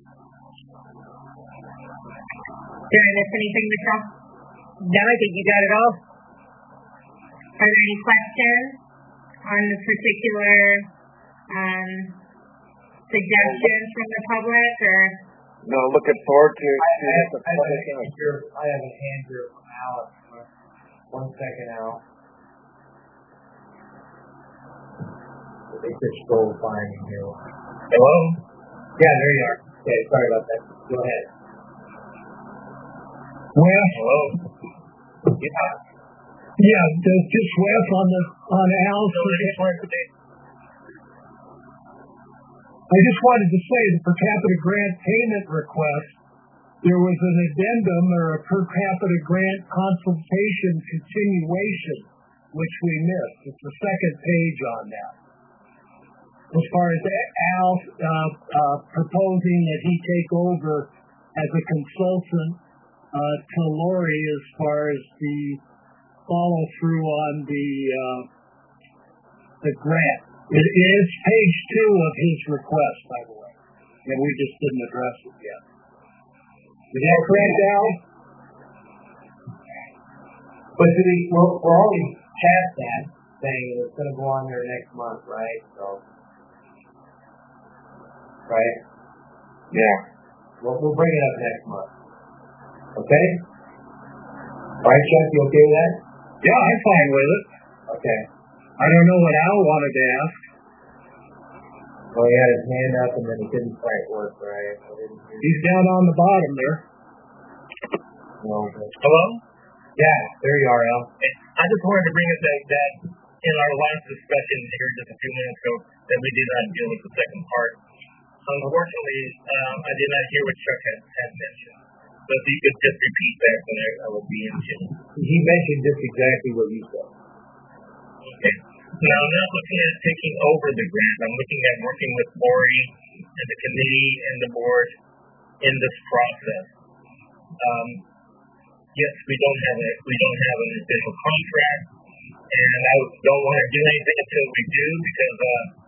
Did I miss anything, Michelle? No, I think you got it all. Are there any questions on the particular suggestions from the public, or? No, looking forward to I have a hand here from Alex. 1 second, Al. They just scroll by me here. Hello? Yeah, there you are. Okay, sorry about that. Go ahead. Wes? Hello? Yeah, just Wes on Al's. I just wanted to say the per capita grant payment request, there was an addendum or a per capita grant consultation continuation, which we missed. It's the second page on that. As far as Al proposing that he take over as a consultant to Lori as far as the follow through on the grant. It is page 2 of his request, by the way, and we just didn't address it yet. Is that correct, Al? But we're already past that thing. It's going to go on there next month, right? So, right? Yeah. We'll bring it up next month. Okay? All right, Chuck, you okay with that? Yeah, I'm fine with it. Okay. I don't know what Al wanted to ask. Well, he had his hand up and then he didn't quite work, right? He's down on the bottom there. No. Hello? Yeah, there you are, Al. I just wanted to bring up that in our last discussion here just a few minutes ago that we did not deal with the second part. Unfortunately, I did not hear what Chuck had mentioned. So if you could just repeat that, then I would be into. He mentioned just exactly what you said. Okay. Now, I'm not looking at taking over the grant. I'm looking at working with Lori and the committee and the board in this process. Yes, we don't have an official contract, and I don't want to do anything until we do because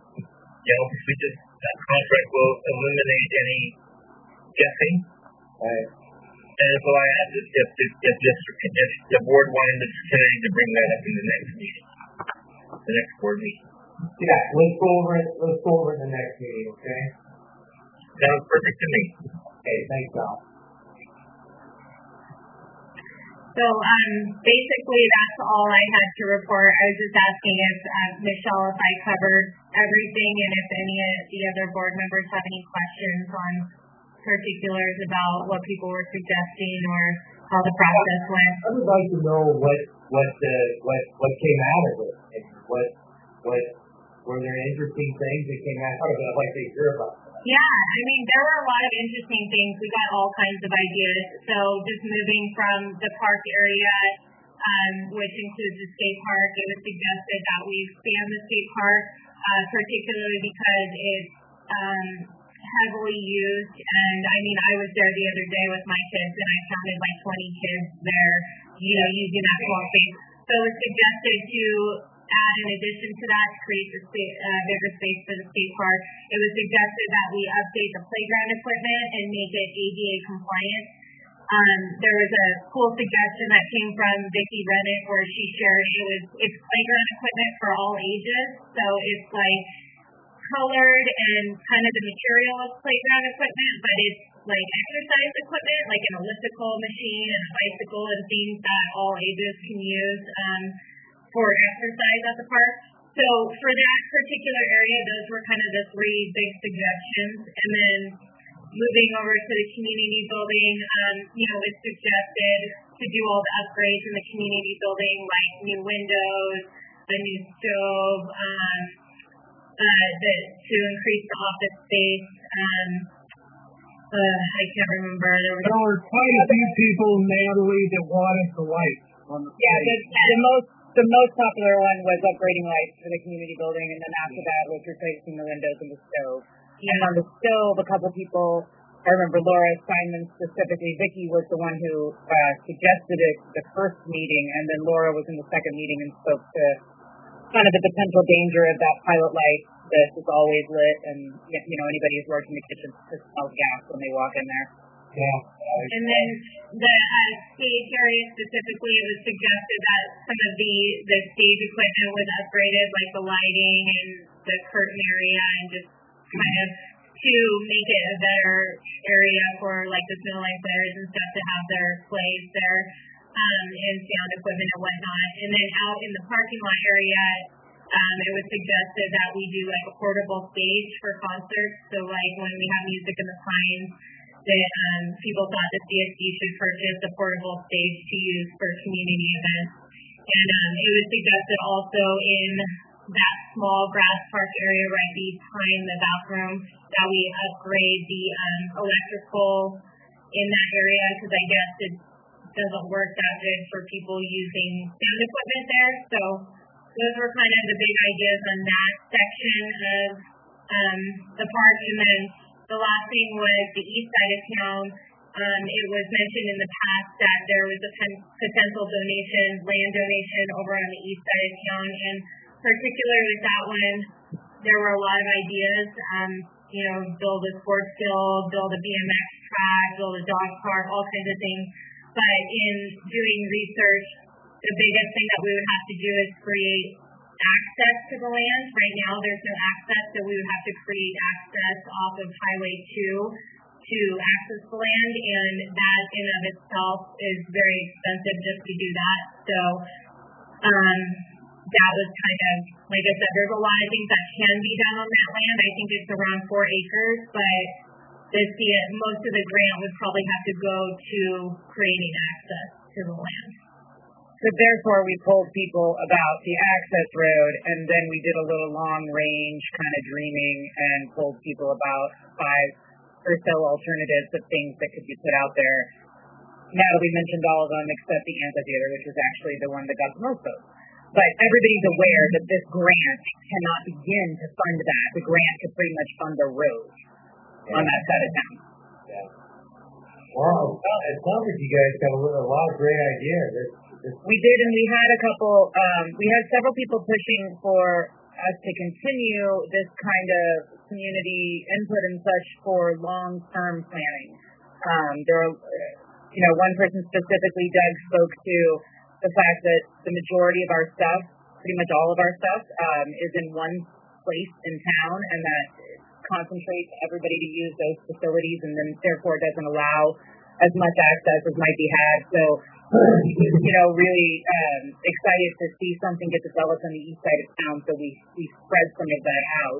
that contract will eliminate any guessing. Right. And so I asked if the board wanted the committee to bring that up in the next meeting, the next board meeting. Yeah, let's go over it in the next meeting, okay? Sounds perfect to me. Okay, thanks, Al. So basically that's all I had to report. I was just asking if Michelle, if I covered everything, and if any of the other board members have any questions on particulars about what people were suggesting or how the process went. I would like to know what came out of it, and what were there interesting things that came out of it. I'd like to hear about that. Yeah, I mean, there were a lot of interesting things. We got all kinds of ideas. So just moving from the park area, which includes the skate park, it was suggested that we expand the skate park, particularly because it's heavily used. And I mean, I was there the other day with my kids, and I counted like 20 kids there, using that small space. So it was suggested to add, in addition to that, to create the bigger space for the skate park. It was suggested that we update the playground equipment and make it ADA compliant. There was a cool suggestion that came from Vicki Rennick where she shared it's playground equipment for all ages. So it's like colored and kind of the material of playground equipment, but it's like exercise equipment, like an elliptical machine and a bicycle and things that all ages can use for exercise at the park. So for that particular area, those were kind of the three big suggestions. And then moving over to the community building, it's suggested to do all the upgrades in the community building, like new windows, a new stove, to increase the office space. I can't remember. There were quite a few people, Natalie, that wanted the lights on the The most popular one was upgrading lights for the community building, and then after that was replacing the windows and the stove. Yeah. And on the stove, a couple people, I remember Laura Steinman specifically, Vicki was the one who suggested it the first meeting, and then Laura was in the second meeting and spoke to kind of the potential danger of that pilot light that is always lit, and anybody who's working in the kitchen smells gas when they walk in there. Yeah. And then the stage area specifically, it was suggested that some of the stage equipment was upgraded, like the lighting and the curtain area, and just kind of to make it a better area for like the middle-aged players and stuff to have their plays there, and sound equipment and whatnot. And then out in the parking lot area, it was suggested that we do like a portable stage for concerts. So like when we have music in the pines, that people thought the CSD should purchase a portable stage to use for community events. And it was suggested also in that small grass park area right behind the bathroom that we upgrade the electrical in that area, because I guess it doesn't work that good for people using sound equipment there. So those were kind of the big ideas on that section of the park. And then the last thing was the east side of town. It was mentioned in the past that there was a potential land donation over on the east side of town, and particularly with that one, there were a lot of ideas. Build a sports field, build a BMX track, build a dog park, all kinds of things. But in doing research, the biggest thing that we would have to do is create access to the land. Right now, there's no access, so we would have to create access off of Highway 2 to access the land, and that in of itself is very expensive just to do that. So that was kind of, like I said, there's a lot of things that can be done on that land. I think it's around 4 acres, but most of the grant would probably have to go to creating access to the land. So therefore, we told people about the access road, and then we did a little long-range kind of dreaming and told people about 5 or so alternatives of things that could be put out there. Natalie mentioned all of them except the amphitheater, which was actually the one that got the most votes. But everybody's aware that this grant cannot begin to fund that. The grant could pretty much fund the road on that side of town. Yeah. Wow, it sounds like you guys got a lot of great ideas. We did, and we had a couple, we had several people pushing for us to continue this kind of community input and such for long-term planning. There are, one person specifically, Doug, spoke to the fact that the majority of our stuff, pretty much all of our stuff, is in one place in town, and that concentrates everybody to use those facilities, and then therefore doesn't allow as much access as might be had. So, really excited to see something get developed on the east side of town, so we spread some of that out.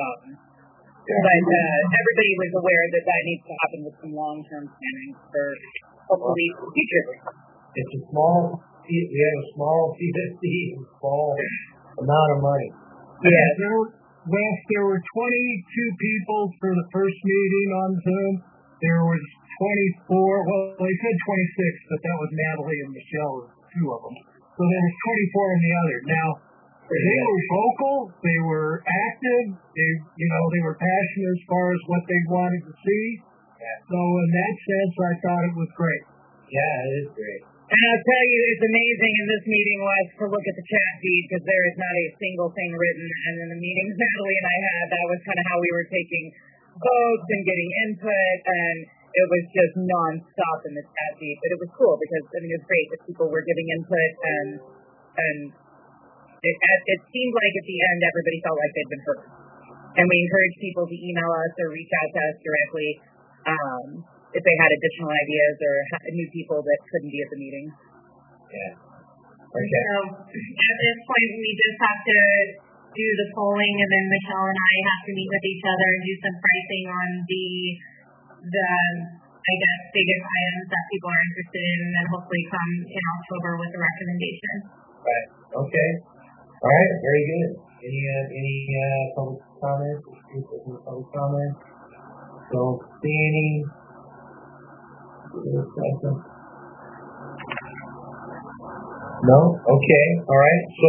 But everybody was aware that needs to happen with some long-term planning for hopefully future. We have a small CSD, a small amount of money. Yeah. There were 22 people for the first meeting on Zoom. There was 24, well, they said 26, but that was Natalie and Michelle, 2 of them. So there was 24 in the other. Now, they were vocal, they were active, they were passionate as far as what they wanted to see. Yeah. So in that sense, I thought it was great. Yeah, it is great. And I'll tell you, it's amazing in this meeting was to look at the chat feed, because there is not a single thing written. And in the meetings Natalie and I had, that was kind of how we were taking votes and getting input, and it was just nonstop in the chat feed. But it was cool because, it was great that people were giving input, and it seemed like at the end everybody felt like they'd been heard. And we encouraged people to email us or reach out to us directly if they had additional ideas or new people that couldn't be at the meeting. Yeah. Okay. So at this point, we just have to do the polling, and then Michelle and I have to meet with each other and do some pricing on the biggest items that people are interested in, and then hopefully come in October with a recommendation. Right. Okay. All right. Very good. Any public comments? Public comments? So, Danny. No? Okay. All right. So,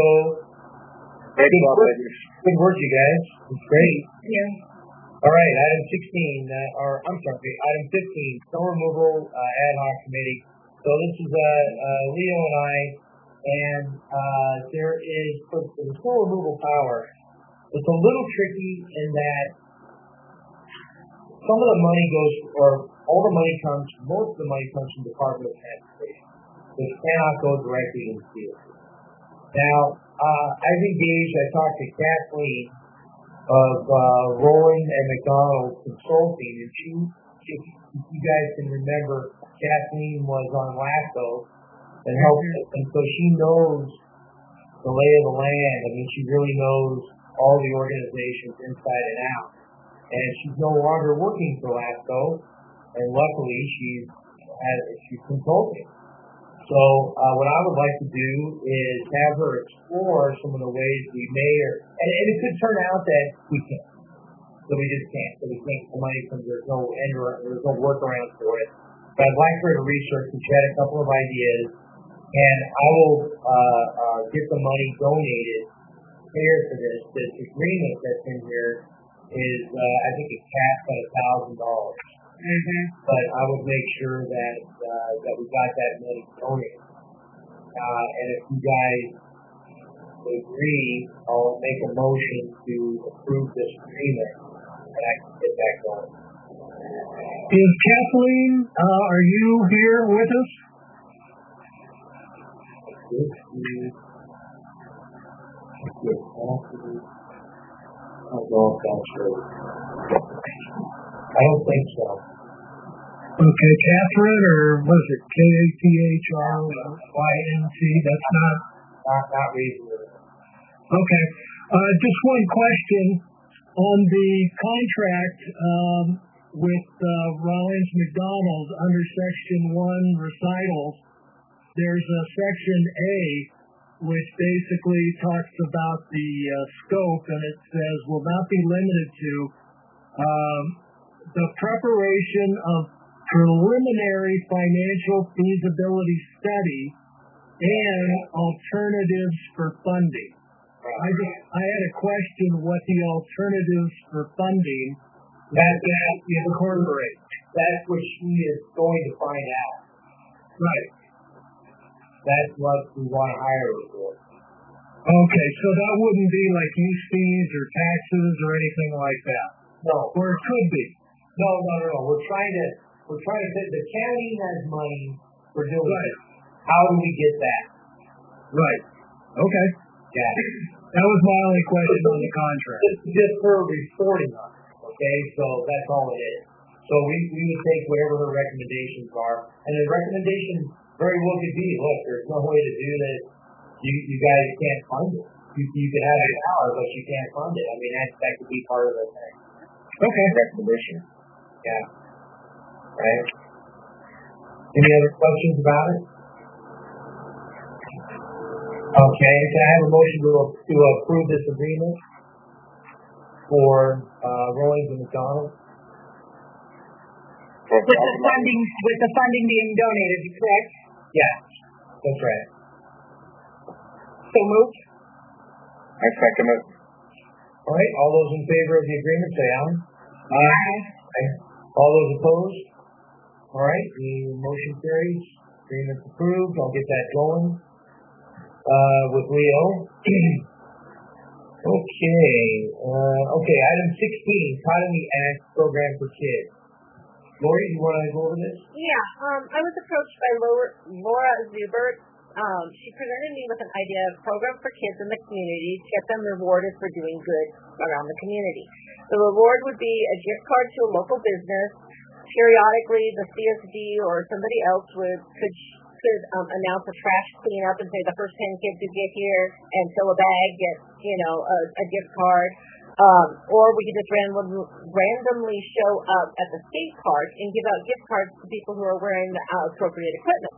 good work, you guys. It's great. Yeah. All right. Item 16, item 15, snow removal ad hoc committee. So this is Leo and I, and there is, for the snow removal power, it's a little tricky in that some of the money goes, or all the money comes, most of the money comes from the Department of Transportation, which cannot go directly into CSD. Now, I've engaged, I talked to Kathleen of Rowland and McDonald Consulting, and if you guys can remember, Kathleen was on LASSO and helped us, and so she knows the lay of the land. She really knows all the organizations inside and out. And she's no longer working for LASSO, and luckily she's consulting. So what I would like to do is have her explore some of the ways we may, and it could turn out that we can't. So we just can't. So we can't get the money because there's no workaround for it. But I'd like her to research and chat a couple of ideas, and I will get the money donated here for this. This agreement that's in here is, I think it's capped at $1,000. But I would make sure that we got that money donated. And if you guys agree, I'll make a motion to approve this agreement, and I can get that going. Is Kathleen, are you here with us? I don't think so. Okay, Catherine, or was it Kathrync? That's not reasonable. Okay. Just one question on the contract with Rollins McDonald under Section 1 recitals. there's a section A which basically talks about the scope, and it says will not be limited to the preparation of preliminary financial feasibility study and alternatives for funding. I had a question what the alternatives for funding that incorporate. That's what she is going to find out. Right. That's what we want to hire her for. Okay, so that wouldn't be like use fees or taxes or anything like that. No. Or it could be. No. We're trying to the county has money for doing it. How do we get that? Right. Okay. Yeah. That was my only question on the contract. Just for reporting on it. Okay, so that's all it is. So we would take whatever the recommendations are, and the recommendation very well could be, look, there's no way to do this. You guys can't fund it. You could have the power, but you can't fund it. I mean, that could be part of the thing. Okay. Recommendation. Yeah. Right. Any other questions about it? Okay. Can I have a motion to approve this agreement for Rawlings and McDonald? With the funding being donated, correct? Yeah, that's right. So moved. I second it. All right. All those in favor of the agreement, say aye. Aye. All those opposed? All right. The motion carries. Agreement's approved. I'll get that going with Leo. Okay. Item 16, Academy Act Program for Kids. Lori, you want to go over this? Yeah. I was approached by Laura Zubert. She presented me with an idea of program for kids in the community to get them rewarded for doing good around the community. The reward would be a gift card to a local business. Periodically, the CSD or somebody else could announce a trash cleanup and say the first 10 kids who get here and fill a bag get, a gift card. Or we could just randomly show up at the skate park and give out gift cards to people who are wearing the appropriate equipment.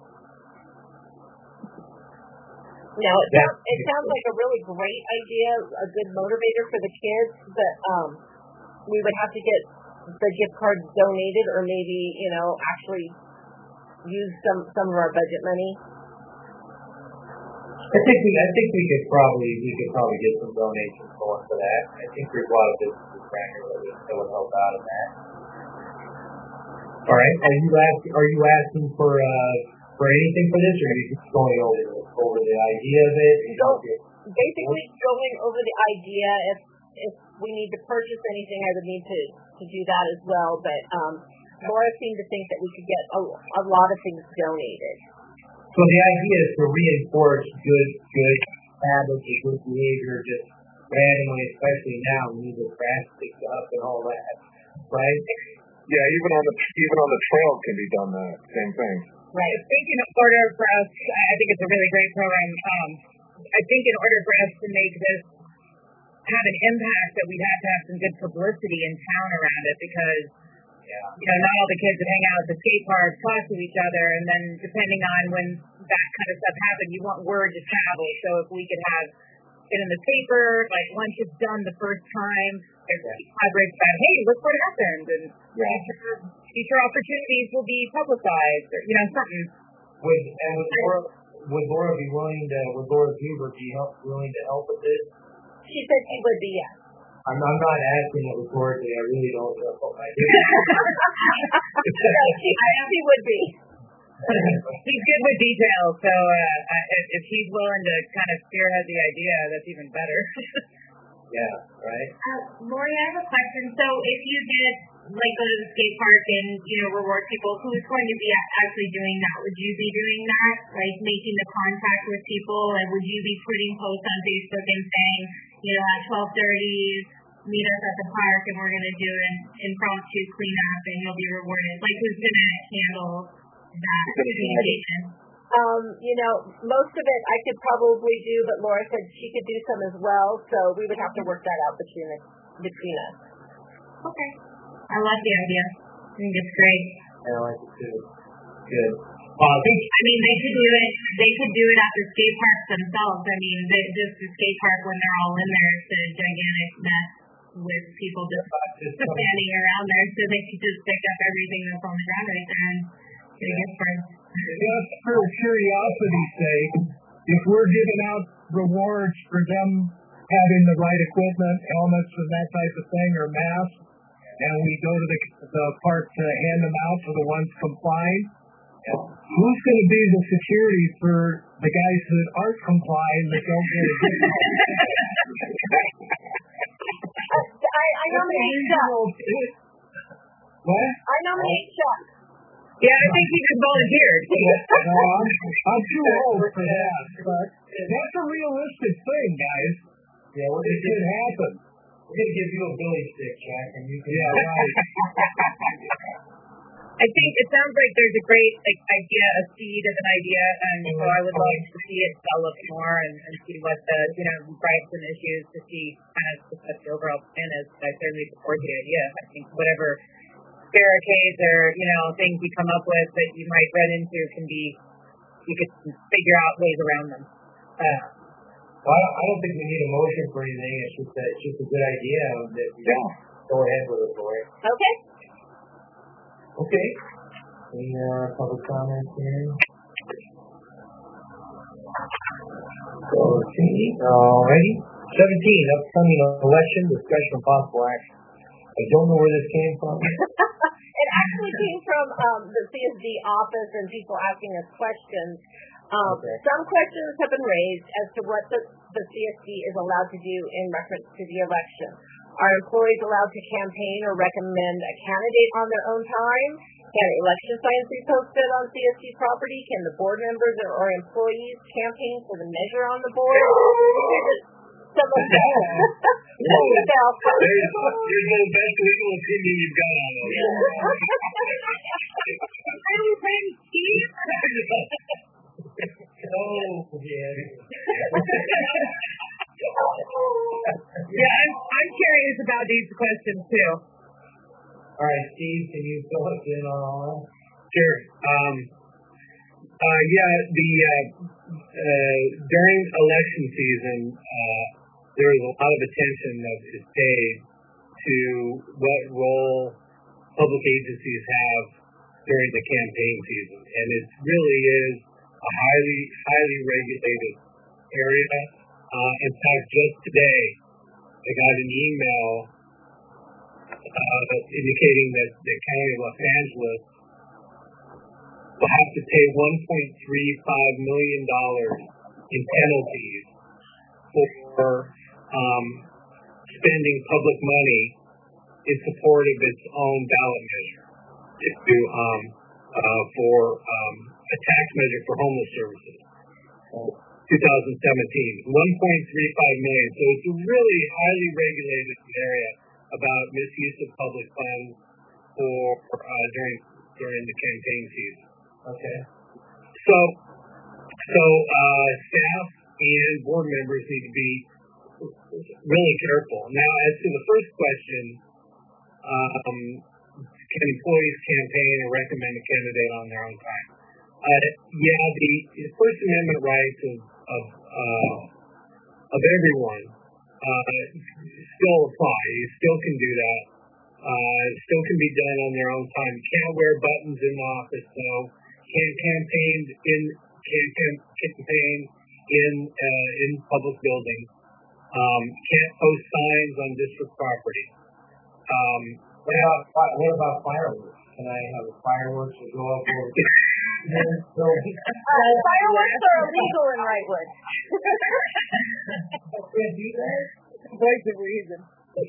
Now, it sounds like a really great idea, a good motivator for the kids, but we would have to get the gift cards donated or maybe, actually use some of our budget money. I think we could probably get some donations going for that. I think there's a lot of businesses around here that would help out in that. All right. Are you asking for anything for this, or are you just going over the idea of it? So basically, going over the idea. If we need to purchase anything, I would need to do that as well. But Laura seemed to think that we could get a lot of things donated. So the idea is to reinforce good habits and good behavior just randomly, especially now when you get trash picked up and all that, right? Yeah, even on the trail can be done that same thing. Right. I think in order for us, I think it's a really great program. I think in order for us to make this have an impact, that we'd have to have some good publicity in town around it because. Yeah. Not all the kids that hang out at the skate park talk to each other, and then depending on when that kind of stuff happens, you want word to travel. So if we could have it in the paper, like once it's done the first time, there's outbreaks about, hey, look what happened, and future opportunities will be publicized, or something. Would Laura be willing to? Would Laura Zuber be willing to help with this? She said she would be, yes. I'm not asking it rhetorically. I really don't know what I do. She would be. He's good with details, so if he's willing to kind of spearhead the idea, that's even better. Yeah, right. Lori, I have a question. So if you did go to the skate park and reward people, who's going to be actually doing that? Would you be doing that, like making the contact with people, and would you be putting posts on Facebook and saying, at 12:30, meet us at the park and we're going to do an impromptu cleanup and you'll be rewarded? Like, who's going to handle that communication? Most of it I could probably do, but Laura said she could do some as well, so we would have to work that out between us. Okay. I like the idea. I think it's great. I like it too. Good. I mean, they could do it. They could do it at the skate parks themselves. I mean, just the skate park when they're all in there, it's a gigantic mess with people just standing around there. So they could just pick up everything that's on the ground right there and get a gift card. Just for curiosity's sake, if we're giving out rewards for them having the right equipment, helmets and that type of thing, or masks, and we go to the park to hand them out to the ones complying, who's going to be the security for the guys that aren't complying that don't get a gift card? I nominate Chuck. What? I nominate Chuck. Yeah, I think he just volunteered. No, I'm too old for that, but that's a realistic thing, guys. Yeah, It could happen. we're going to give you a Billy stick, Jack, and you can... Yeah, right. I think it sounds like there's a great idea, a seed of an idea, and so I would like to see it develop more and see what the gripes and issues to see kind of what the overall plan is. I certainly support the idea. I think whatever barricades or things you come up with that you might run into you could figure out ways around them. Well, I don't think we need a motion for anything. It's just a good idea that we go ahead with it, Lori. Okay. Okay. Any public comments here? Alrighty. 17, upcoming election, discussion of possible action. I don't know where this came from. It actually came from the CSD office and people asking us questions. Some questions have been raised as to what the CSD is allowed to do in reference to the election. Are employees allowed to campaign or recommend a candidate on their own time? Can election signs be posted on CSD property? Can the board members or employees campaign for the measure on the board? Some of that. There's no best legal opinion you've got on it. Are you playing Steve? Oh, yeah. Yeah, I'm curious about these questions too. All right, Steve, can you fill us in on all that? Sure. During election season, there is a lot of attention that is paid to what role public agencies have during the campaign season, and it really is a highly regulated area. In fact, just today, I got an email indicating that the County of Los Angeles will have to pay $1.35 million in penalties for spending public money in support of its own ballot measure for a tax measure for homeless services. 2017, $1.35 million. So it's a really highly regulated area about misuse of public funds during the campaign season. Okay. So staff and board members need to be really careful. Now, as to the first question, can employees campaign or recommend a candidate on their own time? The First Amendment rights of everyone still apply. You still can do that. It still can be done on their own time. Can't wear buttons in the office, though. Can't campaign in public buildings. Can't post signs on district property. What about fireworks? Can I have fireworks that go up over the fireworks are illegal in Wrightwood. Can't do that? Voice of reason.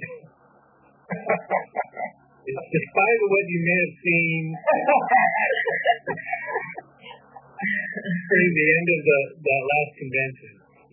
Despite what you may have seen during the end of the last convention,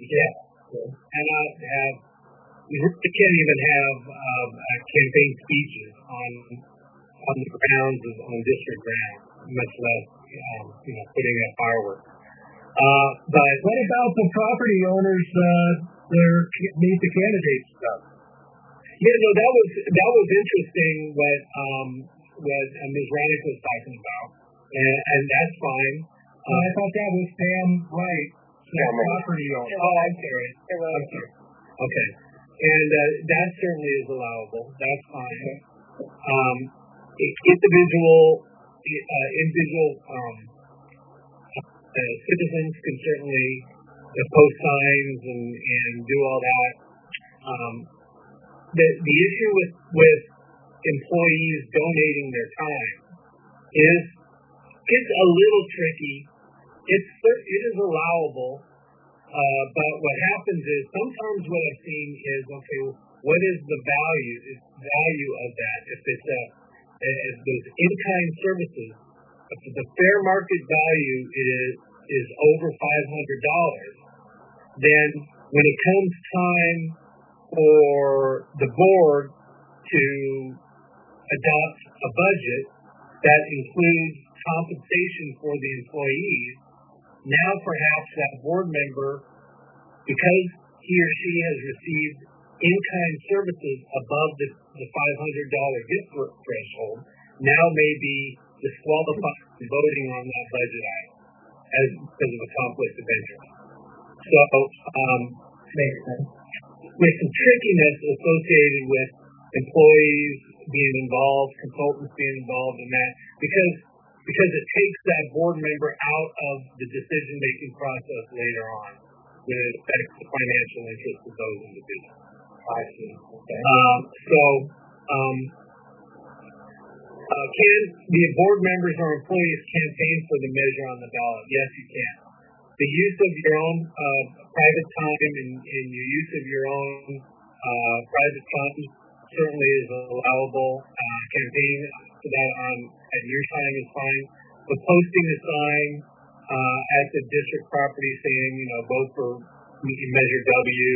we can't even have campaign speeches on the grounds on district grounds, much less putting up fireworks. But what about the property owners that meet the candidate stuff? Yeah, no, that was interesting what Ms. Rannick was talking about, and that's fine. I thought that was Pam Wright, the property owner. Oh, I'm sorry. Okay. And that certainly is allowable. That's fine. Individual citizens can certainly post signs and do all that. The issue with employees donating their time is it's a little tricky. It is allowable, but what happens is sometimes what I've seen is, okay, what is the value of that? If it's if those in-kind services, if the fair market value is over $500, then when it comes time for the board to adopt a budget that includes compensation for the employees, now perhaps that board member, because he or she has received in-kind services above the $500 gift threshold, now may be disqualified from voting on that budget item because of a conflict of interest. So Makes sense. there's some trickiness associated with employees being involved, consultants being involved in that, because it takes that board member out of the decision-making process later on when it affects the financial interests of those individuals. I see. Okay. Can the board members or employees campaign for the measure on the ballot? Yes, you can. The use of your own private time and your use of your own private funds certainly is allowable. Campaign for that at your time is fine. But posting a sign at the district property saying, vote for Measure W,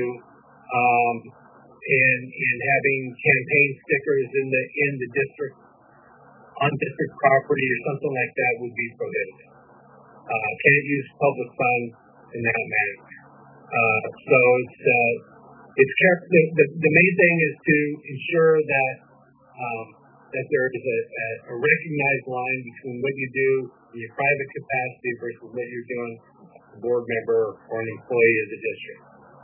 and having campaign stickers in the district on district property or something like that would be prohibited. Can't use public funds in that manner. So it's careful. The main thing is to ensure that there is a recognized line between what you do in your private capacity versus what you're doing as a board member or an employee of the district.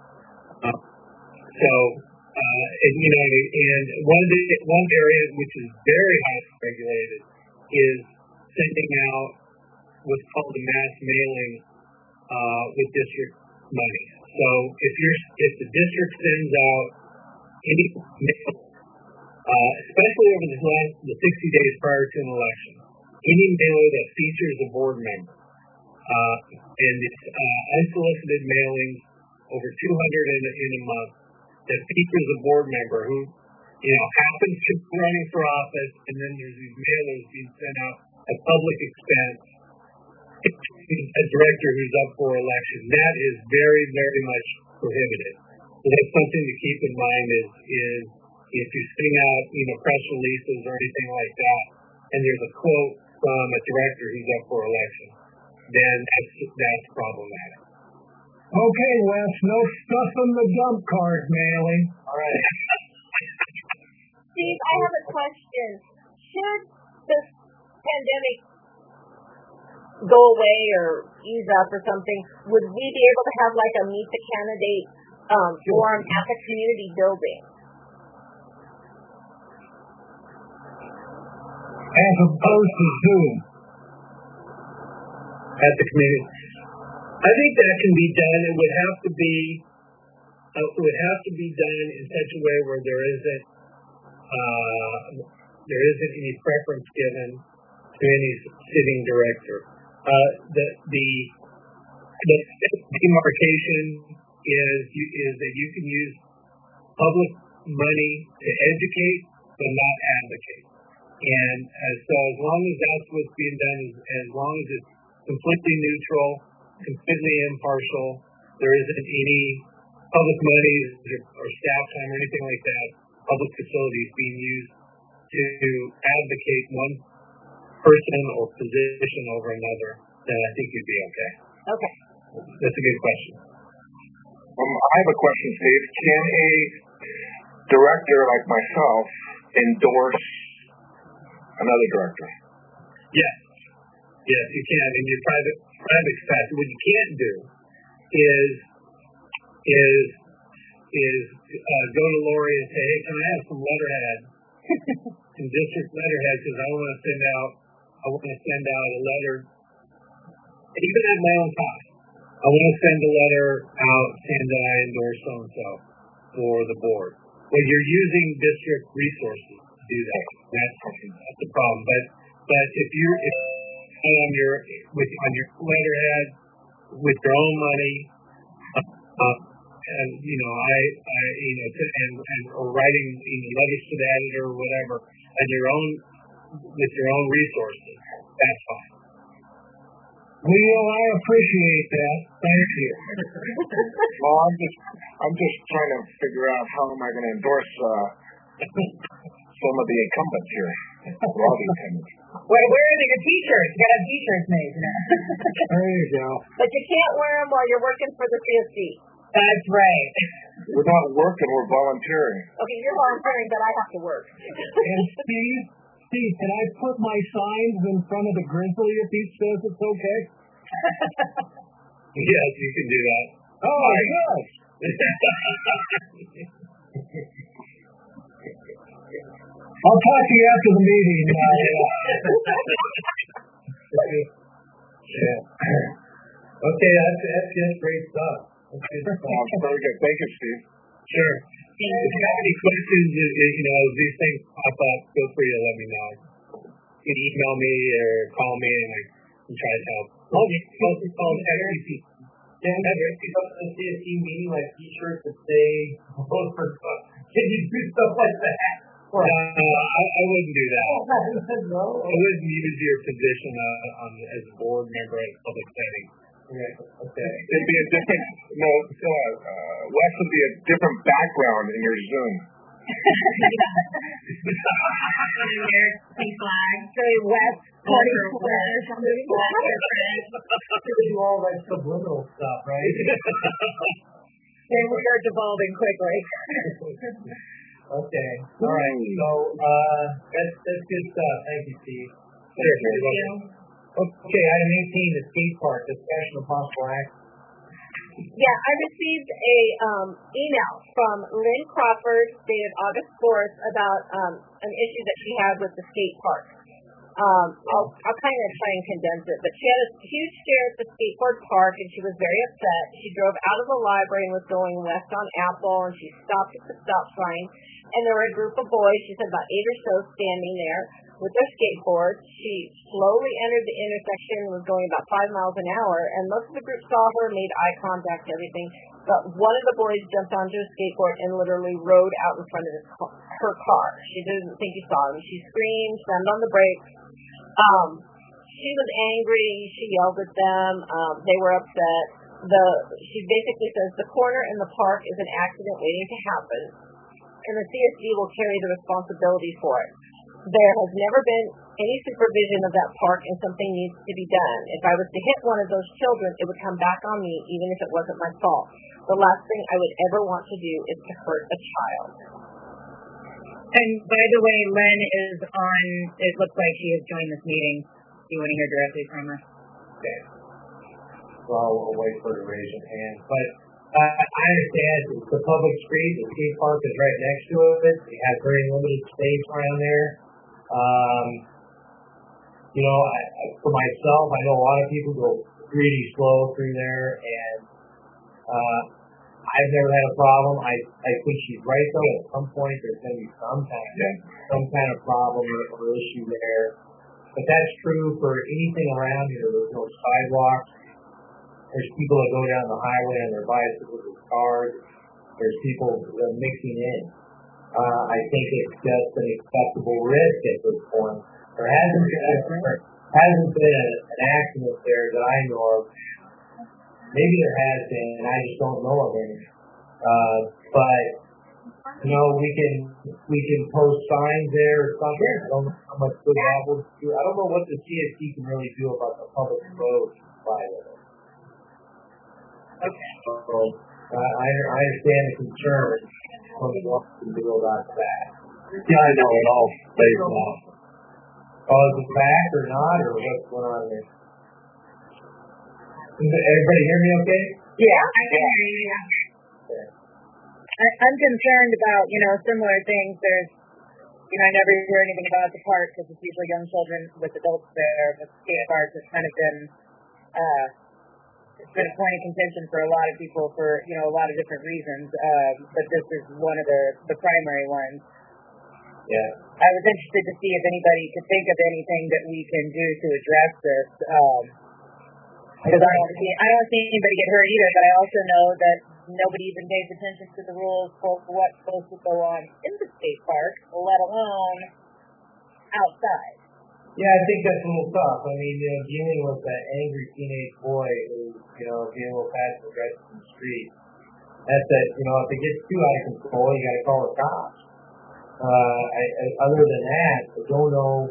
And one area which is very highly regulated is sending out what's called a mass mailing with district money. So if the district sends out any mail, especially over the 60 days prior to an election, any mailer that features a board member, and it's unsolicited mailings over 200 in a month that features a board member who happens to be running for office, and then there's these mailers being sent out at public expense, a director who's up for election. That is very, very much prohibited. So that's something to keep in mind is if you're sending out press releases or anything like that, and there's a quote from a director who's up for election, then that's problematic. Okay, Wes, no stuffing the dump card mailing. All right. Steve, I have a question. Should this pandemic go away or ease up or something, would we be able to have like a meet the candidate forum at the community building? As opposed to Zoom. At the community. I think that can be done. It would have to be done in such a way where there isn't any preference given to any sitting director. The demarcation is that you can use public money to educate but not advocate. And so as long as that's what's being done, as long as it's completely neutral, completely impartial, there isn't any public money or staff time or anything like that, public facilities being used to advocate one person or position over another, then I think you'd be okay. Okay. That's a good question. I have a question, Steve. Can a director like myself endorse another director? Yes. Yes, you can. In your private capacity. What you can't do is go to Lori and say, hey, can I have some letterhead, some district letterhead, because I want to send out a letter, even at my own cost. I want to send a letter out saying that I endorse so-and-so for the board. Well, you're using district resources to do that. That's the problem. But if you're on your letterhead with your own money, and or writing letters to the editor or whatever, and with your own resources, that's fine. Well, I appreciate that. Thank you. Well, I'm just trying to figure out how am I going to endorse some of the incumbents here. All the incumbents. Where are your t-shirts? You gotta have t-shirts made. There you go. But you can't wear them while you're working for the CSD. That's right. We're not working, we're volunteering. Okay, you're volunteering, but I have to work. And Steve, can I put my signs in front of the Grizzly if he says it's okay? Yes, you can do that. Oh, my gosh. I'll talk to you after the meeting. Yeah. Okay, that's just great stuff. Very good. Thank you, Steve. Sure. If you have any questions, these things pop up, feel free to let me know. You can email me or call me and I can try to help. It's called FCC. Can you go to the CSD meeting like t-shirts that say vote for stuff? Can you do stuff like that? I wouldn't do that. No. I wouldn't use your position as a board member at a public setting. Okay. It'd be a different, Wes would be a different background in your Zoom. Pink flag. Say West Party They do all that subliminal stuff, right? And we are devolving quickly. Okay. All right. So that's good stuff. Thank you, Steve. Sure. Okay, item 18, the skate park, discussion of possible action. Yeah, I received a email from Lynn Crawford dated August 4th about an issue that she had with the skate park. I'll kind of try and condense it, but she had a huge stare at the skateboard park and she was very upset. She drove out of the library and was going west on Apple and she stopped at the stop sign and there were a group of boys, she said about 8 or so, standing there with their skateboards. She slowly entered the intersection and was going about 5 miles an hour and most of the group saw her, made eye contact, everything, but one of the boys jumped onto a skateboard and literally rode out in front of her car. She didn't think he saw him. She screamed, slammed on the brakes. She was angry. She yelled at them. They were upset. She basically says the corner in the park is an accident waiting to happen, and the CSD will carry the responsibility for it. There has never been any supervision of that park, and something needs to be done. If I was to hit one of those children, it would come back on me, even if it wasn't my fault. The last thing I would ever want to do is to hurt a child. And by the way, Lynn is on, it looks like she has joined this meeting. Do you want to hear directly from her? Okay. Well, we'll wait for her to raise her hand. But I understand it's a public street. The skate park is right next to it. It has very limited space around there. For myself, I know a lot of people go really slow through there, and I've never had a problem. I think she's right though. At some point, there's going to be some kind of problem or issue there. But that's true for anything around here. There's no sidewalks. There's people that go down the highway on their bicycles with cars. There's people mixing in. I think it's just an acceptable risk at this point. There hasn't been an accident there that I know of. Maybe there has been, and I just don't know of any. But we can post signs there or something. I don't know how much good that will do. I don't know what the CSD can really do about the public roads side of it. Okay. So I understand the concern when you want to do about that. Yeah, I know it all plays out. Oh, is it back or not, or what's going on there? Everybody hear me okay? Yeah. I can hear you, yeah. I'm concerned about, similar things. There's, I never hear anything about the park because it's usually young children with adults there. But the skate park has kind of been, it's been a point of contention for a lot of people for, a lot of different reasons. But this is one of the primary ones. Yeah. I was interested to see if anybody could think of anything that we can do to address this. Because I don't see anybody get hurt either, but I also know that nobody even pays attention to the rules for what's supposed to go on in the skate park, let alone outside. Yeah, I think that's a little tough. I mean, dealing with that angry teenage boy who, being a little passive aggressive in the street, that's that, if it gets too out of control, you got to call the cops. Other than that, I don't know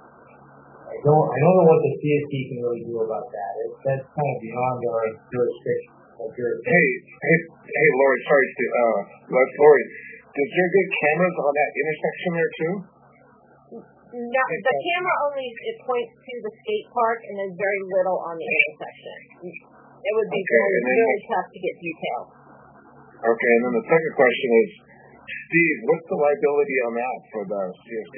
what the CSD can really do about that. That's kind of beyond our jurisdiction. Hey, Lori, sorry, Lori, is there good cameras on that intersection there too? No, the camera only points to the skate park, and there's very little on the intersection. It would be really tough to get details. Okay, and then the second question is, Steve, what's the liability on that for the CSD?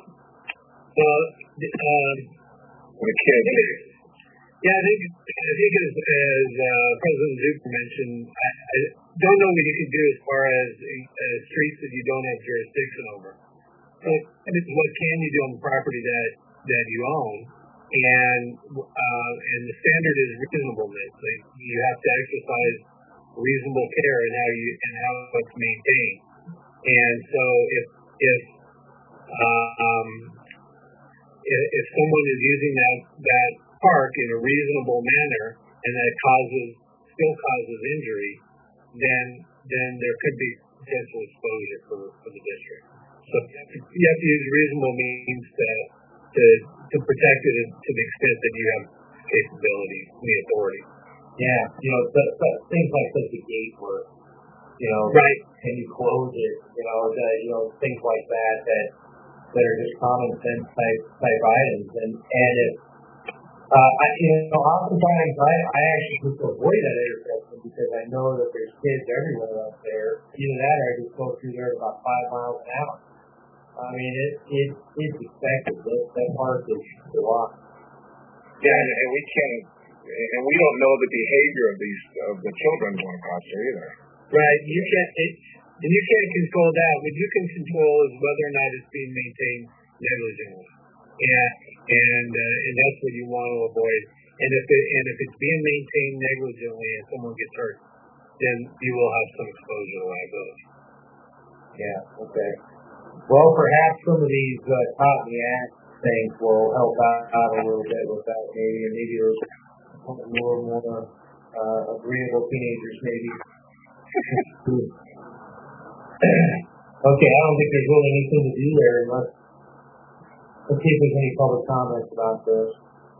For the kids. Yeah, I think as President Zucker mentioned, I don't know what you can do as far as streets that you don't have jurisdiction over. So, what can you do on the property that you own? And the standard is reasonableness. Like, you have to exercise reasonable care in how it's maintained. And so if someone is using that park in a reasonable manner and that still causes injury, then there could be potential exposure for the district. So you have to use reasonable means to protect it to the extent that you have capability and the authority. Yeah, things like the gate work, right? Can you close it? Things like that are just common sense type items. And if oftentimes I actually just avoid that intersection because I know that there's kids everywhere out there. Either that or I just go through there at about 5 miles an hour. I mean, it's expected. That part is to walk. Yeah, and we don't know the behavior of the children going across there either. Right. You can't control that. What you can control is whether or not it's being maintained negligently. And that's what you want to avoid. And if it's being maintained negligently and someone gets hurt, then you will have some exposure to liability. Yeah. Okay. Well, perhaps some of these caught in the act things will help out a little bit with that. Maybe there's more agreeable teenagers, maybe. Okay, I don't think there's really anything to do there unless. Let's see if there's any public comments about this.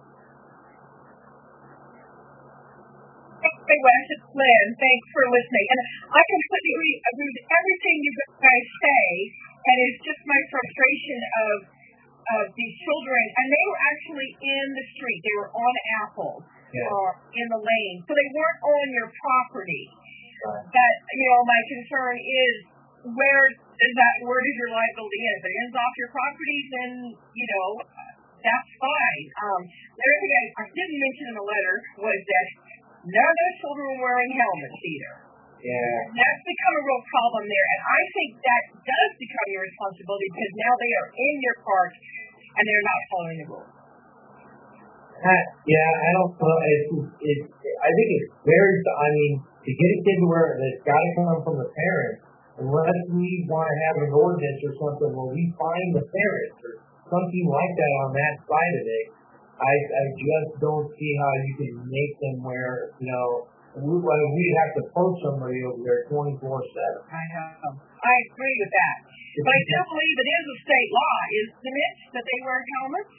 Hey, Wes, it's Lynn. Thanks for listening. And I completely agree with everything you guys say, and it's just my frustration of these children. And they were actually in the street. They were on Apple in the lane. So they weren't on your property. Right. But, my concern is where does your liability end? If it ends off your property, then, that's fine. The other thing I didn't mention in the letter was that none of those children were wearing helmets either. Yeah. That's become a real problem there. And I think that does become your responsibility because now they are in your park and they're not following the rules. Yeah, I don't know. I think it's very, to get a kid to wear it, it's got to come from the parents. Unless we want to have an ordinance or something where we find the parents or something like that on that side of it, I just don't see how you can make them wear, we'd have to post somebody over there 24/7. I know. I agree with that. But I still believe it is a state law, isn't it, that they wear helmets?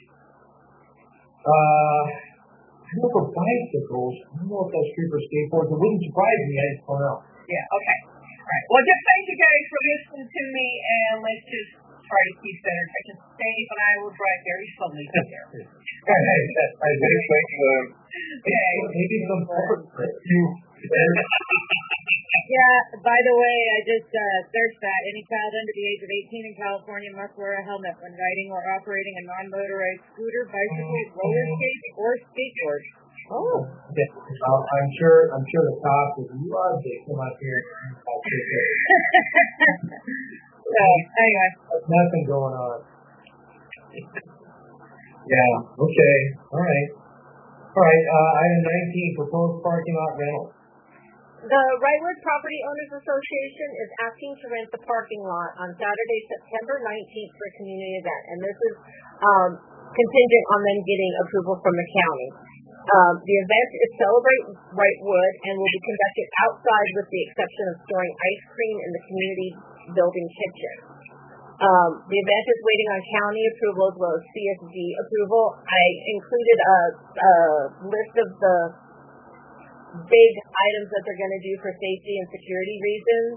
I know for bicycles, I don't know if that's true for skateboards. It wouldn't surprise me, I just don't know. Yeah, okay. All right. Well, just thank you guys for listening to me, and let's just try to keep that intersection safe, and I will drive very slowly through there. I think Maybe some you. Yeah, by the way, I just searched that. Any child under the age of 18 in California must wear a helmet when riding or operating a non-motorized scooter, bicycle, roller skate, or skateboard. Oh. Yeah. I'm sure the cops, if you are, they come up here and So, anyway. There's nothing going on. Yeah, okay. All right. Item 19, proposed parking lot rental. The Wrightwood Property Owners Association is asking to rent the parking lot on Saturday, September 19th for a community event, and this is contingent on them getting approval from the county. The event is Celebrate Wrightwood and will be conducted outside with the exception of storing ice cream in the community building kitchen. The event is waiting on county approval as well as CSD approval. I included a list of the big items that they're going to do for safety and security reasons.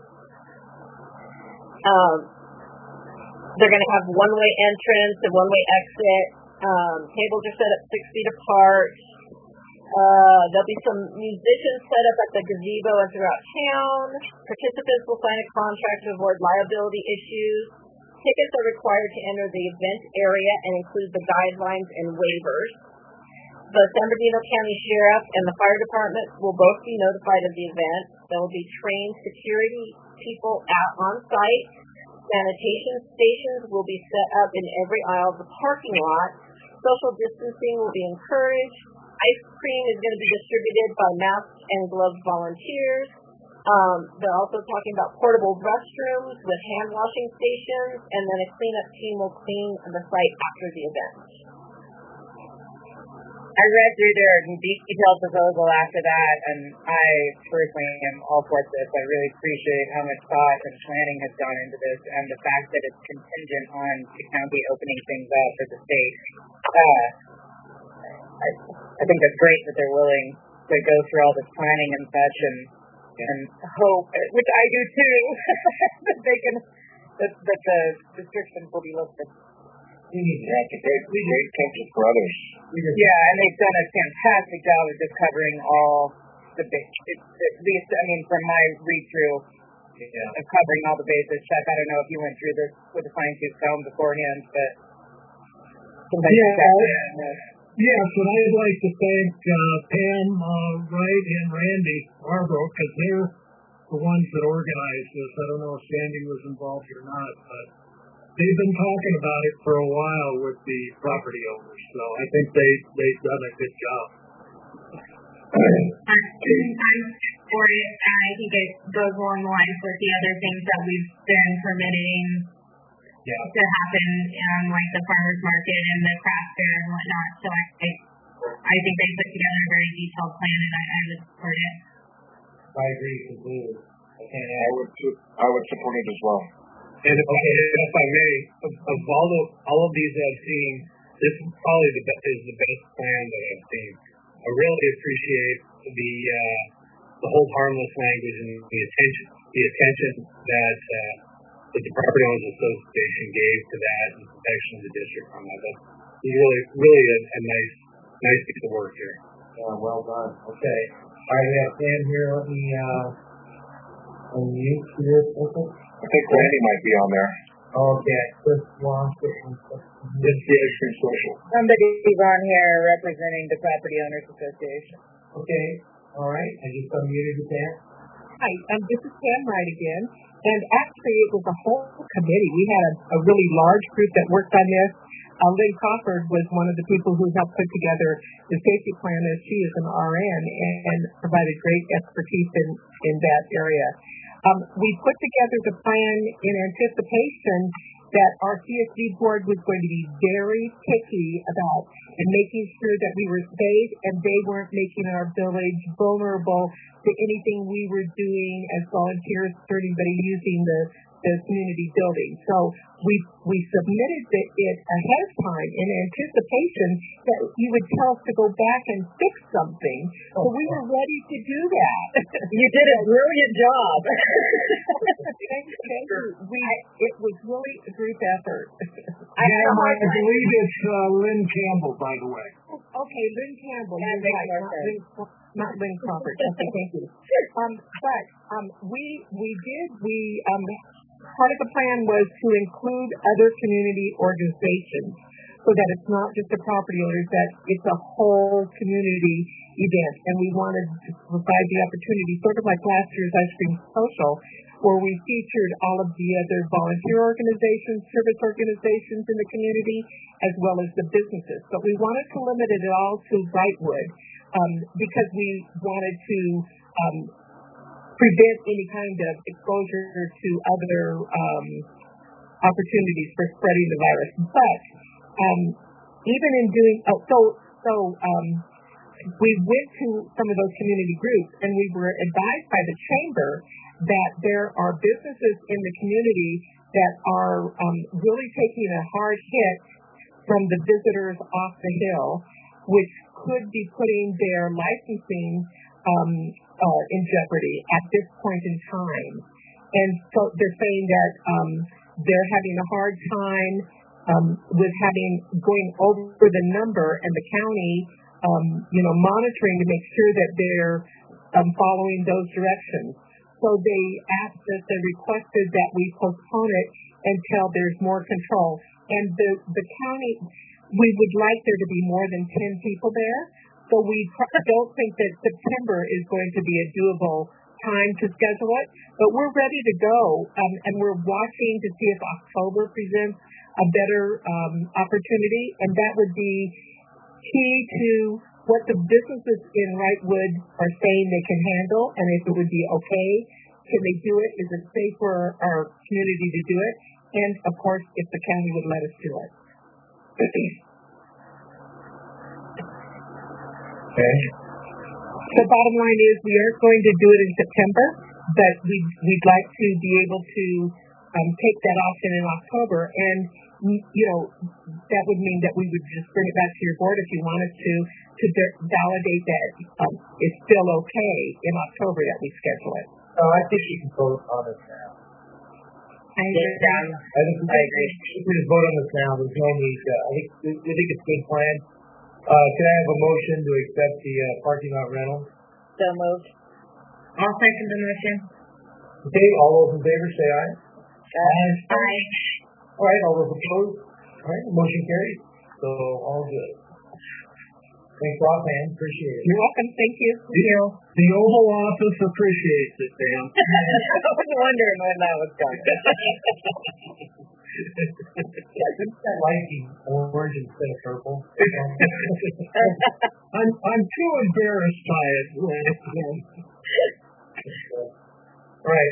They're going to have one-way entrance and one-way exit. Tables are set up 6 feet apart. There'll be some musicians set up at the gazebo and throughout town. Participants will sign a contract to avoid liability issues. Tickets are required to enter the event area and include the guidelines and waivers. The San Bernardino County Sheriff and the Fire Department will both be notified of the event. There will be trained security people on site. Sanitation stations will be set up in every aisle of the parking lot. Social distancing will be encouraged. Ice cream is going to be distributed by masked and gloved volunteers. They're also talking about portable restrooms with hand washing stations, and then a cleanup team will clean the site after the event. I read through their detailed proposal after that, and I personally am all for this. I really appreciate how much thought and planning has gone into this, and the fact that it's contingent on the county opening things up for the state. I think that's great that they're willing to go through all this planning and such, and hope, which I do too, that they can, that the restrictions will be lifted. That's a great Texas for others. Yeah, and they've done a fantastic job of just covering all the bases. At least, I mean, from my read-through of covering all the bases. Chuck, I don't know if you went through this with a fine-tooth comb beforehand, but Yes, and I'd like to thank Pam Wright and Randy Arbrough, because they're the ones that organized this. I don't know if Sandy was involved or not, but they've been talking about it for a while with the property owners, so I think they've done a good job. I'm for it, and I think it goes along the lines with the other things that we've been permitting to happen, like the farmers market and the craft fair and whatnot. So I think they put together a very detailed plan, and I would support it. I agree completely. I would support it as well. And if I may, of all of these I've seen, this is probably the best plan that I've seen. I really appreciate the hold harmless language and the attention that the Property Owners Association gave to that and protection of the district on that. That's really a nice piece of work here. Yeah, well done. Okay. All right, we have Sam here. Let me unmute here. I think Randy might be on there. Okay, Chris Long. It's the Ice Cream Social. Somebody's on here representing the Property Owners Association. Okay, all right. I just unmuted you, Pam. Hi, this is Pam Wright again. And actually, it was a whole committee. We had a really large group that worked on this. Lynn Crawford was one of the people who helped put together the safety plan, as she is an RN, and provided great expertise in that area. We put together the plan in anticipation that our CSD board was going to be very picky about and making sure that we were safe and they weren't making our village vulnerable to anything we were doing as volunteers for anybody using the the community building. So we submitted it ahead of time in anticipation that you would tell us to go back and fix something. So we were ready to do that. You did a brilliant job. Thank you. It was really a group effort. I believe it's Lynn Campbell, by the way. Okay, Lynn Campbell. Not Lynn Crawford. Okay, thank you. Part of the plan was to include other community organizations so that it's not just the property owners, that it's a whole community event. And we wanted to provide the opportunity, sort of like last year's Ice Cream Social, where we featured all of the other volunteer organizations, service organizations in the community, as well as the businesses. But we wanted to limit it all to Brightwood because we wanted to prevent any kind of exposure to other opportunities for spreading the virus. But even in doing, we went to some of those community groups, and we were advised by the chamber that there are businesses in the community that are really taking a hard hit from the visitors off the hill, which could be putting their licensing in jeopardy at this point in time. And so they're saying that they're having a hard time with going over the number, and the county monitoring to make sure that they're following those directions. So they asked us and requested that we postpone it until there's more control. And the county, we would like there to be more than 10 people there. So we don't think that September is going to be a doable time to schedule it. But we're ready to go, and we're watching to see if October presents a better opportunity. And that would be key to what the businesses in Wrightwood are saying they can handle, and if it would be okay. Can they do it? Is it safe for our community to do it? And, of course, if the county would let us do it. Okay. The bottom line is we aren't going to do it in September, but we'd like to be able to take that option in October. And, that would mean that we would just bring it back to your board if you wanted to validate that it's still okay in October that we schedule it. I think you can vote on this now. I agree. I agree. We can just vote on this now. There's no need. I think it's a good plan. Can I have a motion to accept the parking lot rental? So moved. I'll second the motion. Okay, all those in favor say aye. Aye. All right, all those opposed? All right, motion carries. So all good. Thanks a lot, man. Appreciate it. You're welcome. Thank you. The Oval Office appreciates it, Dan. I was wondering when that was coming. That lighting orange instead of purple. I'm too embarrassed by it. All right.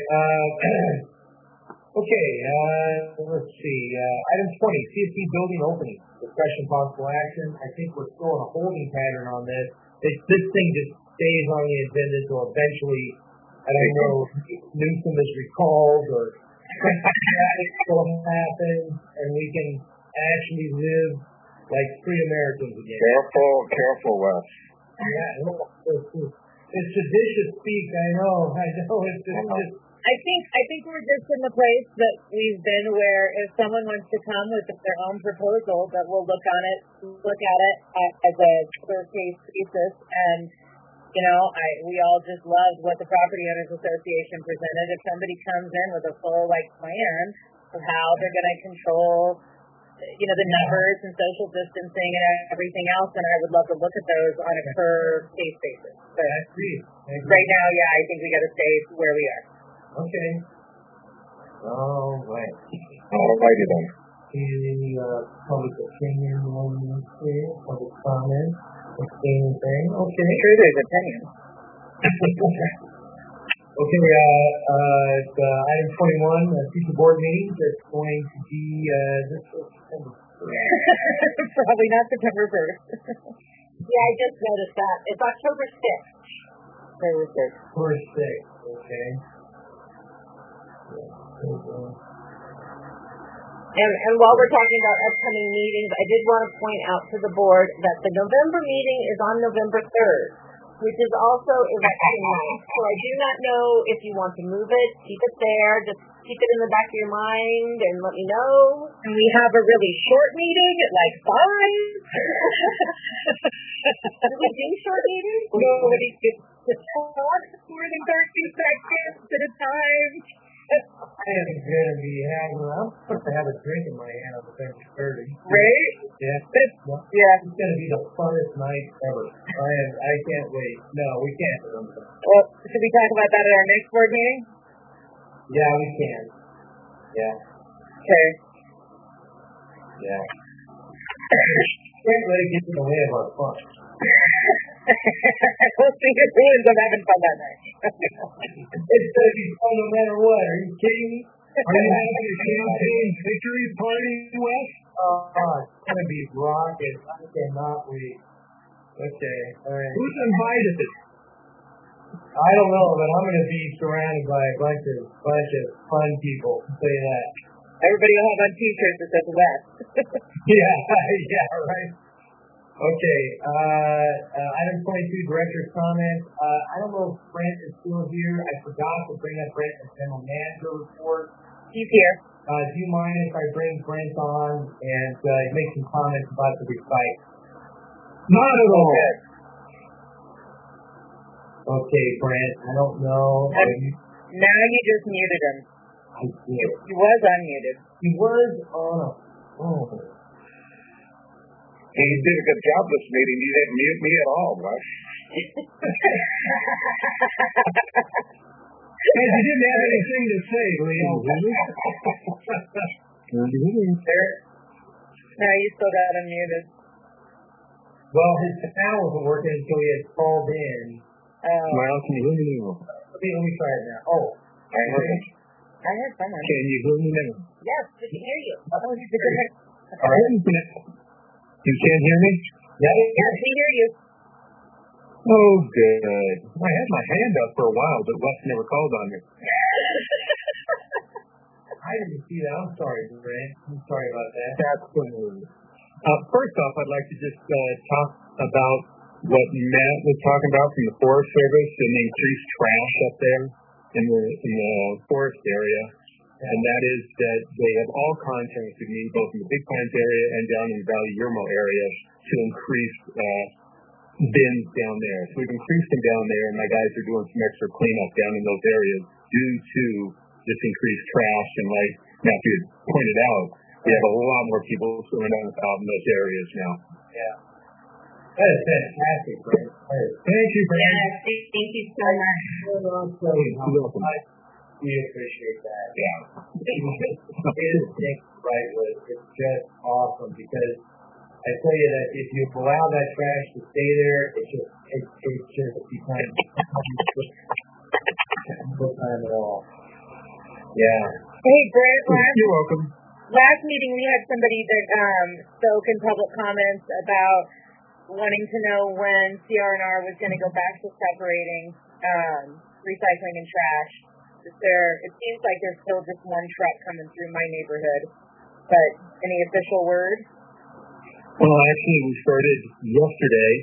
Okay. Let's see. Item 20, CSD building opening. Discussion possible action. I think we're still in a holding pattern on this. This thing just stays on the agenda until eventually, I don't know, Newsom is recalled or something will happen, and we can actually live like free Americans again. Careful, Wes. Yeah, it's seditious speak. I know. It's just. I think we're just in the place that we've been where if someone wants to come with their own proposal, that we'll look at it as a clear case basis. And we all just loved what the Property Owners Association presented. If somebody comes in with a full plan of how they're going to control, the numbers and social distancing and everything else, then I would love to look at those on a per case basis. But right now, I think we got to stay where we are. Okay. All right. All righty then. Any public opinion on this here? Public comment? Anything? Okay. I'm sure there's opinions. Okay. Item 21, future board meetings. It's going to be this September. Probably not September 1st. Yeah, I just noticed that. It's October 6th. October 6th. October 6th. Okay. And while we're talking about upcoming meetings, I did want to point out to the board that the November meeting is on November 3rd, which is also election night. So I do not know if you want to move it, keep it there, just keep it in the back of your mind and let me know. And we have a really short meeting at like 5. Do we do short meetings? Nobody gets to talk more than 30 seconds at a time. I am going to be I'm supposed to have a drink in my hand on November 30th. Right? Yeah. Yeah. It's going to be the funnest night ever. I can't wait. No, we can't. Well, should we talk about that at our next board meeting? Yeah, we can. Yeah. Okay. Yeah. Can't let it get in the way of our fun. We'll see if we end up having fun that night. It's going to be fun no matter what. Are you kidding me? Are you having a champagne victory party, Wes? It's going to be rocking. I cannot wait. Okay. All right. Who's invited? I don't know, but I'm going to be surrounded by a bunch of fun people. I'll tell you that. Everybody will have on t-shirts that says Wes. Yeah, right. Okay, item 22, director's comments. I don't know if Brent is still here. I forgot to bring up Brent's general manager report. He's here. Do you mind if I bring Brent on and make some comments about the recite? Not at all. Okay, Brent, I don't know. Now you just muted him. I did. He was unmuted. He was on. Oh. Hey, you did a good job this meeting. You didn't mute me at all, Wes. Hey, you didn't have anything to say, Leo. No, you still got unmuted. Well, his sound wasn't working until he had called in. Well, can you hear me now? Let me try it now. Oh, I heard someone. Can you hear me now? Yes, we can hear you. All right. You can't hear me? Yeah. Yes, we hear you. Oh, good. I had my hand up for a while, but Wes never called on me. I didn't see that. I'm sorry, Brent. I'm sorry about that. That's good. First off, I'd like to just talk about what Matt was talking about from the Forest Service and the increased trash up there in the forest area. And that is that they have all contacted me, both in the Big Pines area and down in the Valley Yermo area, to increase bins down there. So we've increased them down there, and my guys are doing some extra cleanup down in those areas due to this increased trash. And like Matthew pointed out, we have a lot more people swimming out in those areas now. Yeah. That is fantastic, Brent. Thank you, Brent. Yes, thank you so much. You're welcome. We appreciate that. Yeah. It's just awesome because I tell you that if you allow that trash to stay there, it just becomes no time at all. Yeah. Hey, Brent, You're welcome. last meeting we had somebody that spoke in public comments about wanting to know when CR&R was going to go back to separating recycling and trash. It seems like there's still just one truck coming through my neighborhood, but any official word? Well, actually, we started yesterday,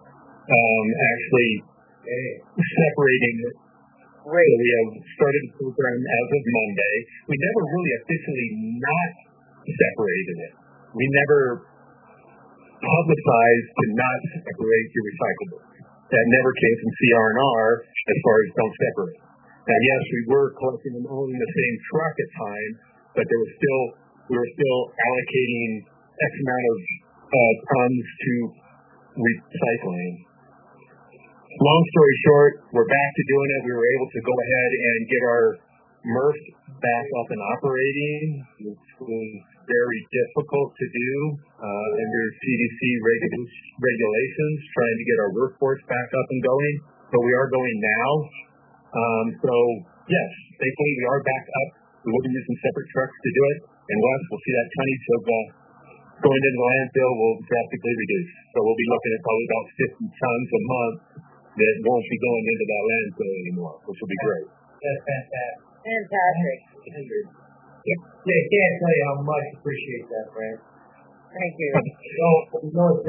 separating it. Great. So we have started the program as of Monday. We never really officially not separated it. We never publicized to not separate your recyclables. That never came from CR&R as far as don't separate. Now, yes, we were collecting them all in the same truck at times, but we were still allocating X amount of tons to recycling. Long story short, we're back to doing it. We were able to go ahead and get our MRF back up and operating, which was very difficult to do under CDC regulations, trying to get our workforce back up and going. But we are going now. So, yes, thankfully we are back up. We will be using separate trucks to do it. And once we'll see that tonnage of going into the landfill will drastically reduce. So we'll be looking at probably about 50 tons a month that won't be going into that landfill anymore, which will be great. That's fantastic. Fantastic. standard. Yeah, I can't tell you how much I appreciate that, Brent. Thank you. No, it's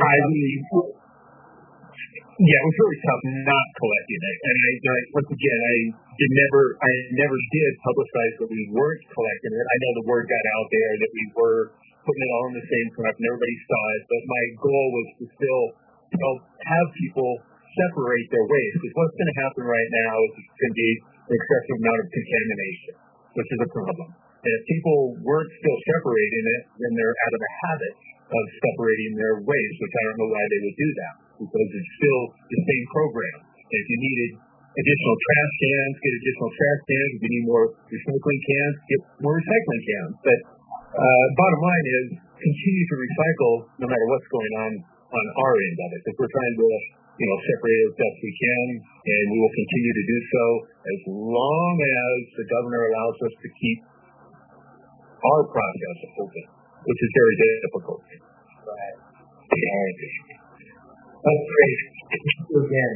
Yeah, it was really tough not collecting it, and I once again, I never did publicize that we weren't collecting it. I know the word got out there that we were putting it all in the same truck, and everybody saw it. But my goal was to still have people separate their waste, because what's going to happen right now is it's going to be an excessive amount of contamination, which is a problem. And if people weren't still separating it, then they're out of the habit of separating their waste, which I don't know why they would do that, because it's still the same program. And if you needed additional trash cans, get additional trash cans. If you need more recycling cans, get more recycling cans. But bottom line is continue to recycle no matter what's going on our end of it. If we're trying to separate as best we can, and we will continue to do so as long as the governor allows us to keep our process open, which is very difficult. Right. That's great. Thank you again.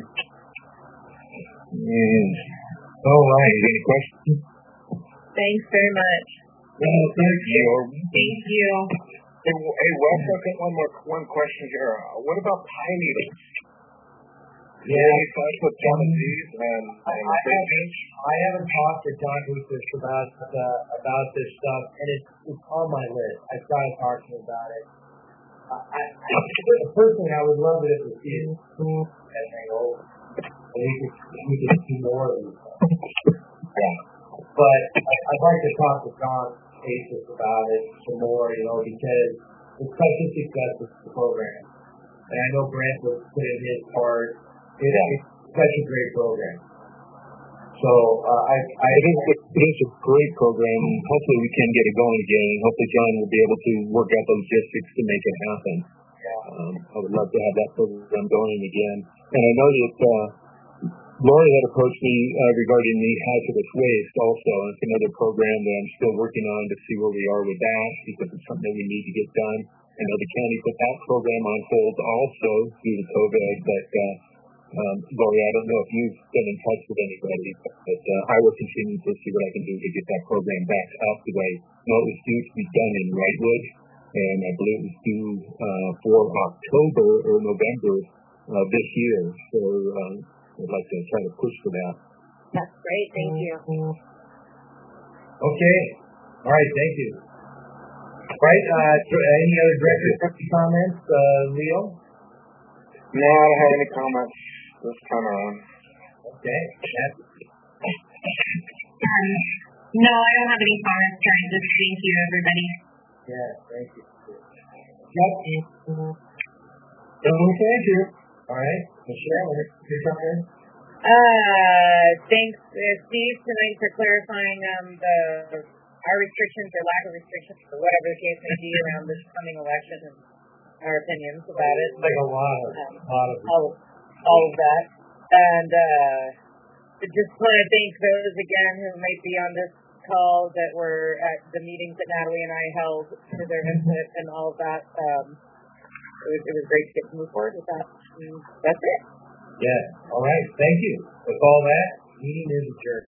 All right. Any questions? Thanks very much. Thank you. Thank you. Hey, Wes, I've got one question here. What about pine needles? Yeah. Any thoughts with John Aziz and I haven't talked to John Lucas about this stuff, and it's on my list. I've got to talk to him about it. Personally, I would love it if we see it as an old, and we could see more of these stuff. Yeah. But I'd like to talk to John Lucas about it some more, because it's such a success with the program, and I know Brent would put in his part. It's such a great program. So it is a great program. Hopefully we can get it going again. Hopefully John will be able to work out the logistics to make it happen. I would love to have that program going again. And I know that Lori had approached me regarding the hazardous waste also. It's another program that I'm still working on to see where we are with that, because it's something that we need to get done. I know the county put that program on hold also due to COVID, but Lori, I don't know if you've been in touch with anybody, but I will continue to see what I can do to get that program back up the way. It was due to be done in Wrightwood, and I believe it was due for October or November this year. So I'd like to try to push for that. That's great. Thank you. Okay. All right. Thank you. Right. Any other director comments, Leo? No, I don't have any comments this time around. Okay. No, I don't have any comments, guys. Just thank you, everybody. Yeah, thank you. Yep. Thank you. All right. Michelle, you're coming in? Thanks, Steve, tonight for clarifying our restrictions or lack of restrictions, or whatever the case may be, around this coming election and our opinions about it. Like a lot of all of that. And just want to thank those again who might be on this call that were at the meetings that Natalie and I held for their input and all of that. It was great to get to move forward with that. And that's it. Yeah. All right. Thank you. With all that, meeting is adjourned.